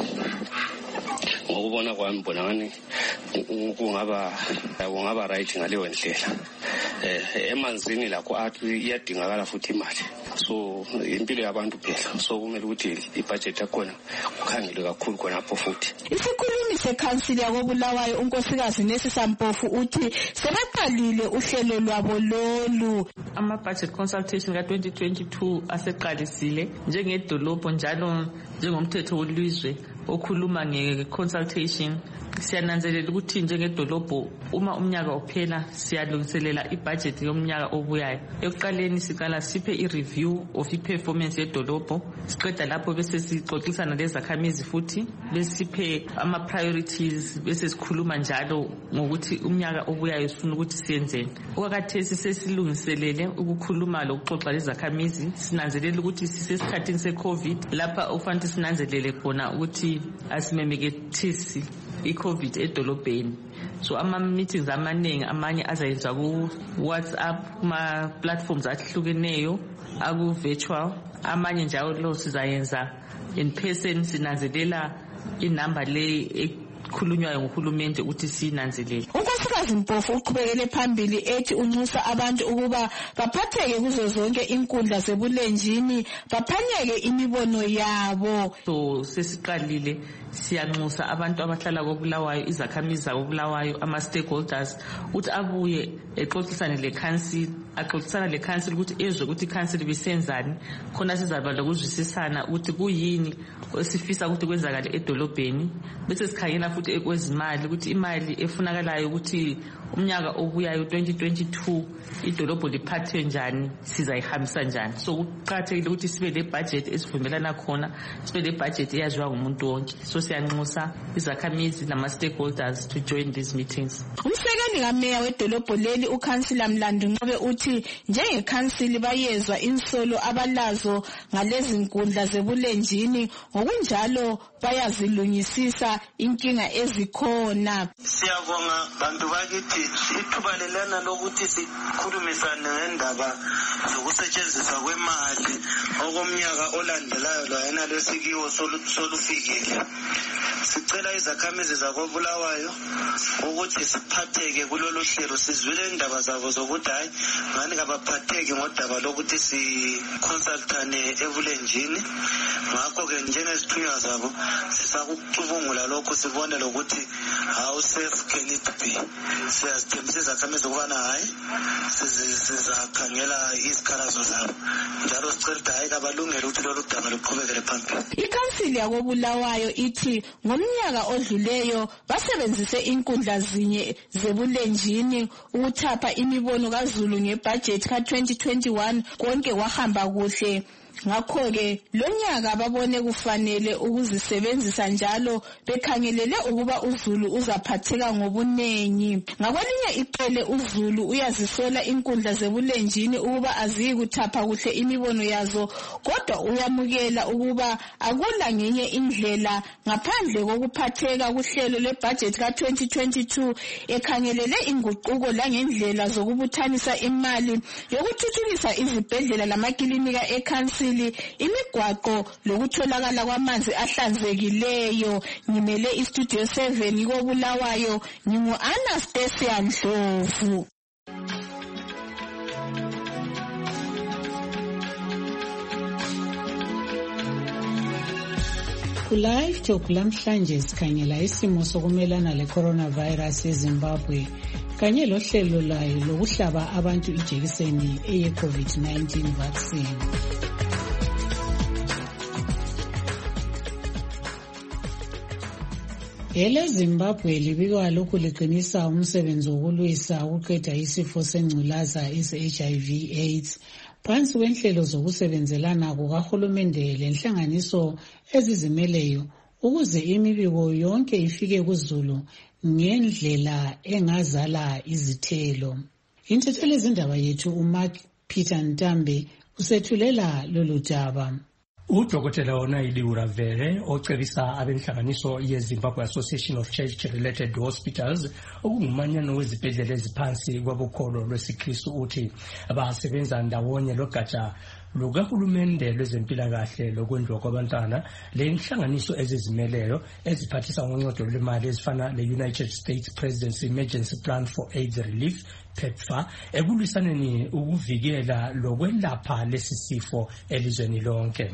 Ngokubona kwami mbona ngani kungaba kungaba right ngaleyo ndlela. Eh emanzini lakho athi iyadingakala futhi imali. So impilo yabantu phela. So kumele ukuthi ibudget yakhona kukhangelwe kakhulu khona apho futhi. Isikhulumi sekhansili yakoBulawayo unkosikazi Nesisa Mpofu uthi sebaqalile uhlelo lwabo lolu. Ama budget consultation ka twenty twenty-two aseqalisile njengedolobho njalo njengomthetho wolizwe okhuluma nge-consultation. Siyananzelela ukuthi njengedolobho uma umnyaka uphela siyalungiselela ibudget yomnyaka obuyayo. Ekuqaleni siqala siphe i-review of i-performance yedolobho, siqeda lapho bese sixoxisana lezakhamizi futhi besiphe ama-priorities bese sikhuluma njalo ngokuthi umnyaka obuyayo sifuna ukuthi siyenzeni. Okwakhathesi sesilungiselele ukukhuluma lokuxoxa lezakhamizi, sinanzelela ukuthi sisesikhathini se-COVID lapha ufanele sinanzelele khona ukuthi asimemekethisi i-COVID edolobheni. So ama meetings amaningi amanye azayenzwa ku WhatsApp kuma platforms ahlukeneyo aku virtual, amanye njalo lo sizayenza in person. Sinanzelela inamba le ekhulunywayo ngohulumende ukuthi sinanzelele. Unkosikazi Mpofu uqhubekele phambili ethi unxusa abantu ukuba baphatheke kuzo zonke inkundla zebulenjini baphanyeke imibono yabo. So sesiqalile siyanxusa abantu abahlala koBulawayo, izakhamizi zakoBulawayo, ama stakeholders ukuthi abuye exoxisane le council, axoxisana le council ukuthi ezwe ukuthi council bisenzani khona sizaba lokuzwisisana ukuthi kuyini esifisa ukuthi kwenzakale edolobheni. Bese sikhangela futhi ekwezimali ukuthi imali efunakalayo ukuthi umnyaka obuyayo twenty twenty-two idolobho liphathwe njani, sizayihambisa njani. So kuqakathekile ukuthi sibe le budget esivumelana khona, sibe le budget eyaziwa ngumuntu wonke. So siyanxusa izakhamizi nama stakeholders to join these meetings. Umsekeli kameya wedolobho leli uKhansila Mlandu Nqobe uthi njengekhansili bayezwa insolo abalazo ngalezi nkundla zebulenjini, ngokunjalo bayazilungisisa inkinga ezikhona. Siyabonga bantu bakithi ithuba lelana lokuthi sikhulumisane ngendaba zokusetshenziswa kwemali okomnyaka olandelayo lwayena lesikiwo solufikile. Sicela izakhamizi zakoBulawayo ukuthi siphatheke kulolu hlelo, sizwile indaba zabo zokuthi hayi ngani kabaphatheki ngodaba lokuthi siconsultane ebulenjini. Ngakho-ke njengesithunywa zabo sisakucubungula lokhu sibone lokuthi how safe can it be. Siyazithembisa izakhamizi ukubana hayi sizakhangela izikhalazo zabo njalo sicela ukuthi hayi kabalungele ukuthi lolu daba luqhubekele phambili. Ikhansili yakoBulawayo ithi ngomnyaka odluleyo basebenzise inkundla zinye zebulenjini ukuthapha imibono kaZulu ngebudget ka twenty twenty-one, konke kwahamba kuhle. Ngakho-ke lonyaka babone kufanele ukuzisebenzisa njalo bekhangelele ukuba uZulu uzaphatheka ngobunengi. Ngakwelinye iqele uZulu uyazisola inkundla zebulenjini ukuba aziyi kuthapha kuhle imibono yazo, kodwa uyamukela ukuba akula ngenye indlela ngaphandle kokuphatheka kuhlelo lwebudget ka twenty twenty-two ekhangelele inguquko langendlela zokubuthanisa imali yokuthuthukisa izibhedlela lamakilinika ekhansili, imigwaqo lokutholakala kwamanzi ahlanzekileyo. Ngimele istudio seven koBulawayo, ngingu Anastasia Ndlovu. Ku-Live Talk lamhlanje sikhangela isimo sokumelana le-coronavirus eZimbabwe kanye lohlelo layo lokuhlaba abantu ijekiseni eye-COVID nineteen vaccine. EleZimbabwe libikwa lokhu liqinisa umsebenzi wokulwisa ukuqeda isifo sengculaza ise-H I V AIDS phansi kwenhlelo zokusebenzelana kukahulumende lenhlanganiso ezizimeleyo ukuze imibiko yonke ifike kuzulu ngendlela engazala izithelo. Inthetheli zindaba yethu uMark Peter Ntambe usethulela lolu daba. Udokotela Onayili Uravele ocebisa abenhlanganiso yeZimbabwe Association of Church-Related Hospitals okungumanyano wezibhedlela eziphansi kwabokholo lwesikristu uthi abasebenza ndawonye logatsha lukahulumende lwezempilakahle lokwendliwa kwabantwana lenhlanganiso ezizimeleyo eziphathisa ngoncedo lwemali ezifana le-United States Presidency Emergency Plan for AIDS Relief PEPFAR ekulwisaneni ukuvikela lokwelapha lesi sifo elizweni lonke.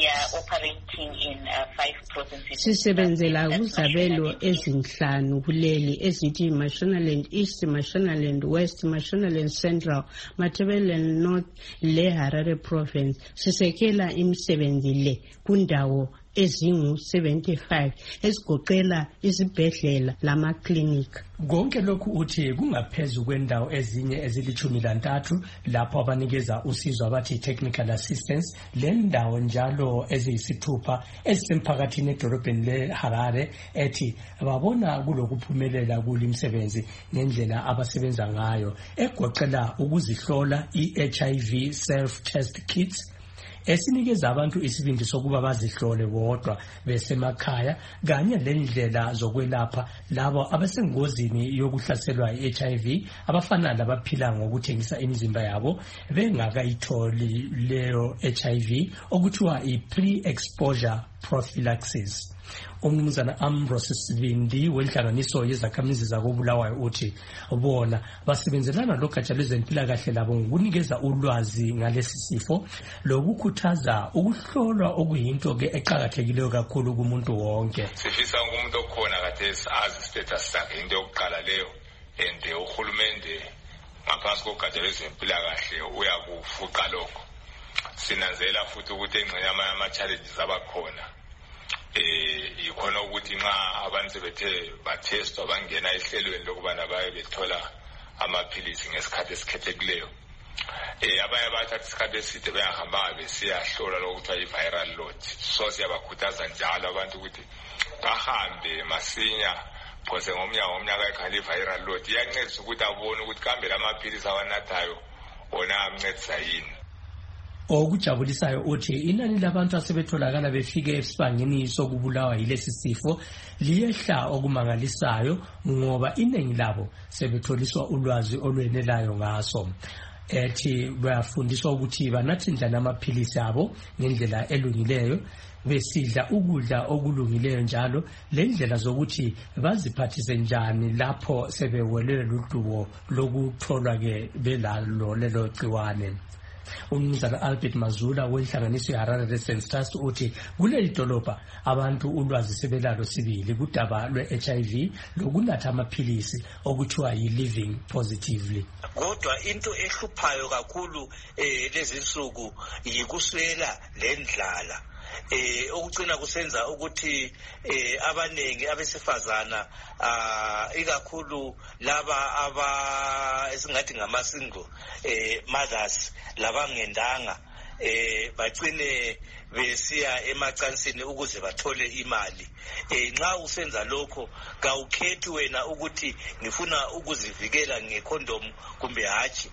Sisebenzela kuzabelo ezinhlanu kuleli ezithi Mashonaland East, Mashonaland West, Mashonaland Central, Matabeleland North le Harare Province. Sisekela imisebenzi le kundawo ezingu seventy-five esigoqela izibhedlela lama clinic. Konke lokhu uthi kungaphezulu kwendawo ezinye ezilithumi lantathu lapho abanikeza usizo abathi technical assistance lendawo njalo eziyisithupha ezisemphakathini edolobheni leHarare ethi babona kulokuphumelela kulimsebenzi ngendlela abasebenza ngayo egoqela ukuzihlola i-H I V self-test kits esinikeza abantu isibindi sokuba bazihlole bodwa besemakhaya kanye lendlela zokwelapha labo abasengozini yokuhlaselwa i-H I V abafana labaphila ngokuthengisa imizimba yabo bengakayitholi leyo H I V okuthiwa i-pre-exposure prophylaxis. Umnumzana Ambrose Sibindi wenhlanganiso yezakhamizi zakobulawayo uthi bona basebenzelana logatsha lwezempilakahle labo ngokunikeza ulwazi ngalesi sifo lokukhuthaza ukuhlolwa okuyinto ke eqhakathekileyo kakhulu kumuntu wonke. Sifisa umuntu okhona khathesi azi status sakhe into yokuqala leyo and uhulumende ngaphansi kogatsha lwezempilakahle uyakufuqa lokho. Sinanzela futhi ukuthi engxenye ama-challenges abakhona eh ikhona ukuthi nxa abantu bethe bathestwa bangena ehlelweni lokubana baye bethola amaphilisi ngesikhathi esikhethekileyo eh abanye bathatha isikhathi eside bengahamba besiyahlola lokuthiwa i-viral load. So siyabakhuthaza njalo abantu ukuthi bahambe masinya phose ngomnyaka ngomnyaka ekhali i-viral load iyancedisa ukuthi abone ukuthi kambe lamaphilisi awanathayo wona amncedisa yini. Okujabulisayo uthi inani labantu asebetholakala befike esibangeni sokubulawa yilesi sifo liyehla okumangalisayo ngoba iningi labo sebetholiswa ulwazi olwenelayo ngaso. Ethi bayafundiswa ukuthi banathe njani amaphilisi abo ngendlela elungileyo besidla ukudla okulungileyo njalo lendlela zokuthi baziphathise njani lapho sebewelele ludubo lokutholwa ke belalo lelo gciwane. Umnumzana Albert Mazula wenhlanganiso yeHarare Residents Trust uthi kuleli dolobha abantu ulwazi sebelalo sibili kudaba lwe-H I V lokunatha amaphilisi okuthiwa yi-living positively. Kodwa into ehluphayo kakhulu eh lezi nsuku yikuswela lendlala eh okucina kusenza ukuthi eh abanengi abesifazana ah ikakhulu laba aba esingathi ngama single eh mothers labangendanga eh bagcine besiya emacansini ukuze bathole imali. Eh nxa usenza lokho kawukhethi wena ukuthi ngifuna ukuzivikela ngecondom kumbe hatshi.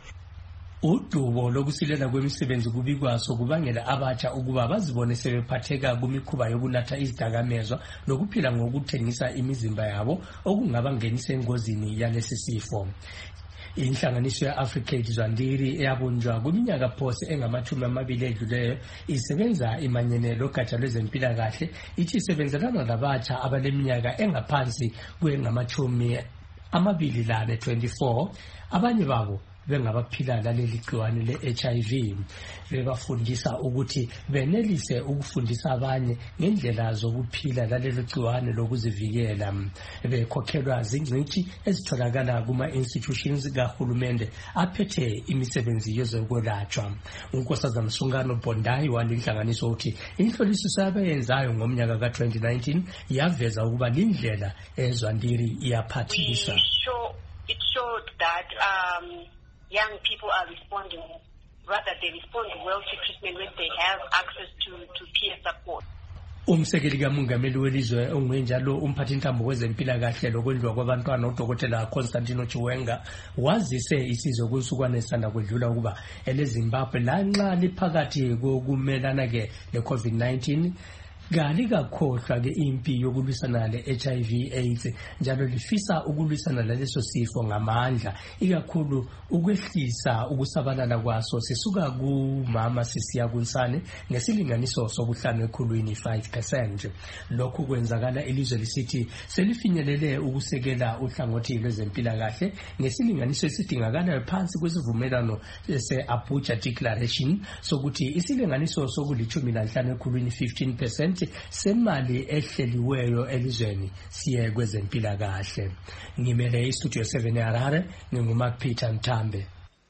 Udubo lokusilela kwemisebenzi kubikwaso kubangela abatsha ukuba bazibone sebephatheka kumikhuba yokunatha izidakamezwa nokuphila ngokuthengisa imizimba yabo okungabangenisa engozini yalesi sifo. Inhlanganiso ya-Africate Zandiri eyabunjwa kuminyaka phose engamathumi amabili edluleyo isebenza imanyene logatsha lwezempilakahle ithi isebenzelana labatsha abaleminyaka engaphansi kwengamathumi amabili lane twenty-four abanye babo bengabaphila laleli gciwane le-H I V. Bebafundisa ukuthi benelise ukufundisa abanye ngendlela zokuphila lalelo gciwane lokuzivikela. Bekhokhelwa zingcitshi ezitholakala kuma-institutions kahulumende aphethe imisebenzi yezokwelatshwa. uNkosazana Msungano Bondai walinhlanganiso uthi inhlolisiso abayenzayo ngomnyaka ka twenty nineteen yaveza ukuba lindlela ezwandiri iyaphathisa. It showed that um, young people are responding, rather they respond well to treatment when they have access to, to peer support. Umsekeli kamongameli welizwe ongenjalo umphathintambo wezempilakahle lokwendliwa kwabantwana uDokotela Constantino Chiwenga wazise isizwe kunsukwana esanda kwedlula ukuba eleZimbabwe lanxa liphakathi kokumelana ke le-COVID nineteen kalikakhohlwa ke impi yokulwisana le-H I V AIDS njalo lifisa ukulwisana laleso sifo ngamandla, ikakhulu ukwehlisa ukusabalala kwaso sisuka kumama sisiya kunsane ngesilinganiso sobuhlanu ekhulwini five percent. Lokhu kwenzakala ilizwe lisithi selifinyelele ukusekela uhlangothi lwezempilakahle ngesilinganiso esidingakalayo phansi kwesivumelano se-Abuja Declaration sokuthi isilinganiso sokulichumi nanhlanu ekhulwini fifteen percent semali ehleliweyo elizweni siye kwezempilakahle. Ngimele istudio seven eHarare, nginguMark Peter Mthambe.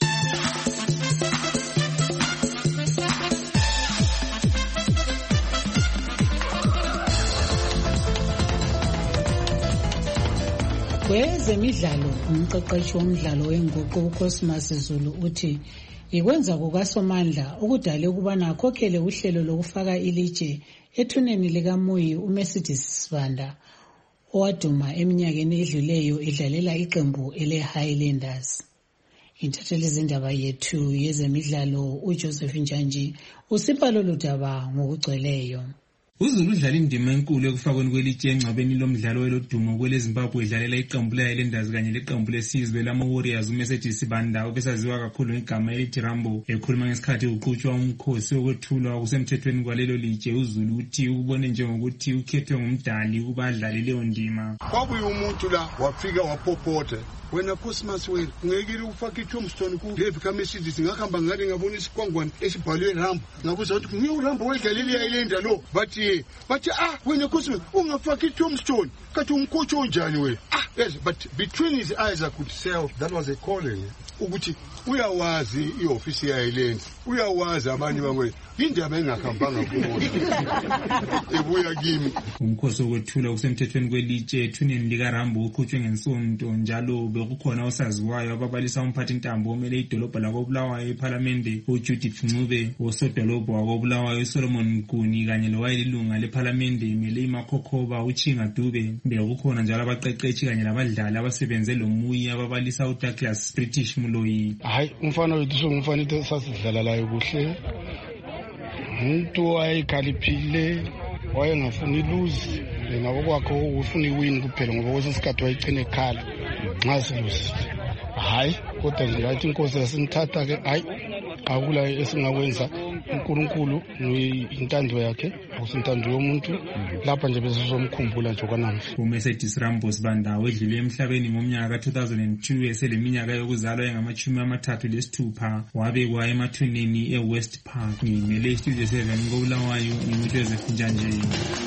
Kwezemidlalo, umqeqeshi womdlalo wenguqu uCosmas Zulu uthi ikwenza kukaSomandla ukudala ukubana akhokhele uhlelo lokufaka ilitshe ethuneni likaMuyi uMercedes Sibanda owaduma eminyakeni edluleyo edlalela iqembu ele-Highlanders. Intatheli zindaba yethu yezemidlalo uJoseph Njanji usipha lolu daba ngokugcweleyo. uZulu udlala indima enkulu ekufakweni kwelitshe engcwabeni lomdlalo welodumo kweleZimbabwe edlalela iqembu le-Highlanders kanye leqembu lesizwe lama-Warriors uMercedes Sibanda obesaziwa kakhulu ngegama elithi Rambo. Ekhuluma ngesikhathi uqhutshwa umkhosi wokwethulwa kusemthethweni kwalelo litshe, uZulu uthi ukubone njengokuthi ukhethwe ngumdali ukuba adlale leyo ndima. Kwabuye umuntu la wafika waphopotha wena Cosmas wena ungekile ufake iTombstone ku David kaMercedes ngakhamba ngale ngabona isikwangwane esibhalwe Rambo ngakuza ukuthi ngiyo Rambo wedlalela iHighlanders lo bathi bathi ah wena Cosmas ungafaki iTombstone kathi umkhosi onjani wena. Ah yes, but between his eyes I could say that was a calling ukuthi uyawazi iofisi yaHighlanders, uyawazi abanye bakwe indaba engakhambanga kumuntu ebuya kimi. Umkhosi wokwethula kusemthethweni kwelitshe ethuneni likaRambo uqhutshwe ngensonto, njalo bekukhona osaziwayo ababalisa umphathintambo omele idolobha lakoBulawayo ePhalamende uJudith Ncube, osodolobha wakoBulawayo uSolomon Nkuni kanye lowayelilunga lePhalamende emele iMakhokhoba uChinga Dube. Bekukhona njalo abaqeqeshi kanye labadlali abasebenze loMuyi ababalisa uDouglas British Muloyi. Hayi umfana wethu songumfana into sasidlala layo kuhle, umuntu wayekhaliphile, wayengafuni lose, ngabo kwakho ufuna iwin kuphela ngoba kwesikhathi wayichine ekhala nxa silose. Hayi kodwa nje athi inkosi yasinithatha ke, hayi akula esingakwenza, uNkulunkulu intando yakhe akusintando yomuntu, lapha nje besizomkhumbula nje kwanamhla. uMercedes Rambo Sibanda wedlule emhlabeni ngomnyaka ka two thousand two eseleminyaka yokuzalwa engamachumi amathathu lesithupha, wabekwa emathuneni eWest Park. Ngimele istudio seven koBulawayo, ngimuJoseph Njanji.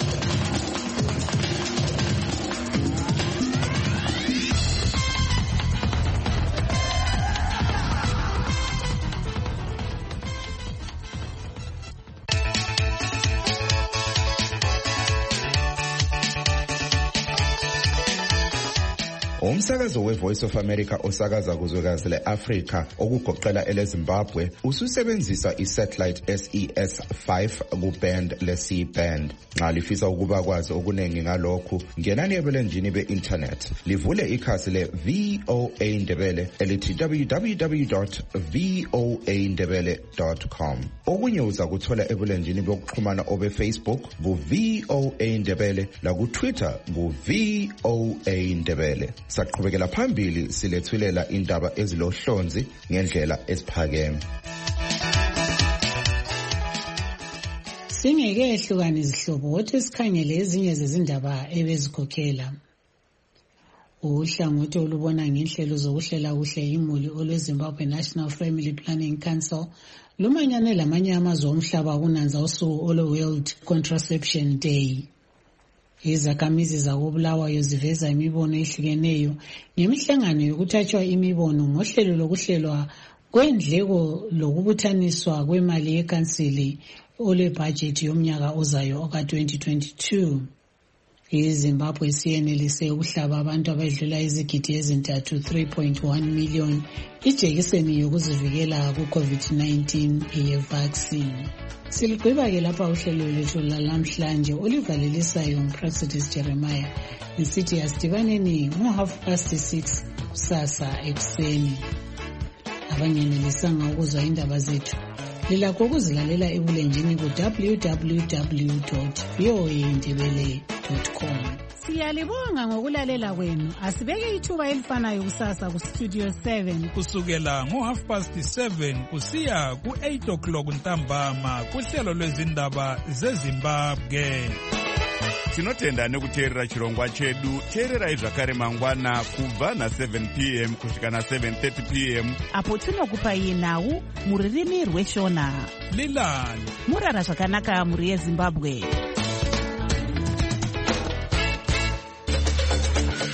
Umsakazo weVoice of America osakaza kuzwekazi le-Afrika okugoqela eleZimbabwe ususebenzisa isatellite S E S five kuband le-C band. Nxa lifisa ukuba kwazi okuningi ngalokhu, ngenani ebulenjini be-internet livule ikhasi le-V O A Ndebele elithi w w w dot v o a ndebele dot com. Okunye uza kuthola ebulenjini bokuxhumana obe-Facebook ku-V O A Ndebele laku-Twitter ku-V O A Ndebele. Saqhubekela phambili silethulela indaba ezilohlonzi ngendlela esiphakeme. Singeke ehlukana izihlobo wothi sikhangele ezinye zezindaba ebezikhokhela. uhlangothi olubona ngenhlelo zokuhlela kuhle imuli olweZimbabwe National Family Planning Council lumanyane lamanye amazwe omhlaba kunanza usuku olwe-World Contraception Day. Izakhamizi zakoBulawayo ziveza imibono ehlukeneyo ngemihlangano yokuthathwa imibono ngohlelo lokuhlelwa kwendleko lokubuthaniswa kwemali yekhansili olwebhajethi yomnyaka ozayo oka twenty twenty-two. iZimbabwe siyenelise ukuhlaba abantu abadlula izigidi ezintathu three point one million ijekiseni yokuzivikela ku-COVID nineteen ye-vaccine. Siligqiba-ke lapha uhlelo lwethu lalamhlanje olivalelisayo nguPresidius Jeremiah ngisithi asidibaneni ngo-half past six kusasa ekuseni. Abangenelisanga ukuzwa indaba zethu lilakho ukuzilalela ebulenjini ku-w w w dot v o a indebele dot com. Siyalibonga ngokulalela kwenu. Asibeke ithuba elifanayo kusasa ku Studio seven kusukela ngo half past seven kusiya ku eight o'clock ntambama kuhlelo lwezindaba zeZimbabwe. Tinotenda nekuteerera chirongwa chedu. Teererai zvakare mangwana kubva na seven p m kusvika na seven thirty p m apo tinokupai nhau muririmi rweshona. Lilani murara zvakanaka muri yeZimbabwe.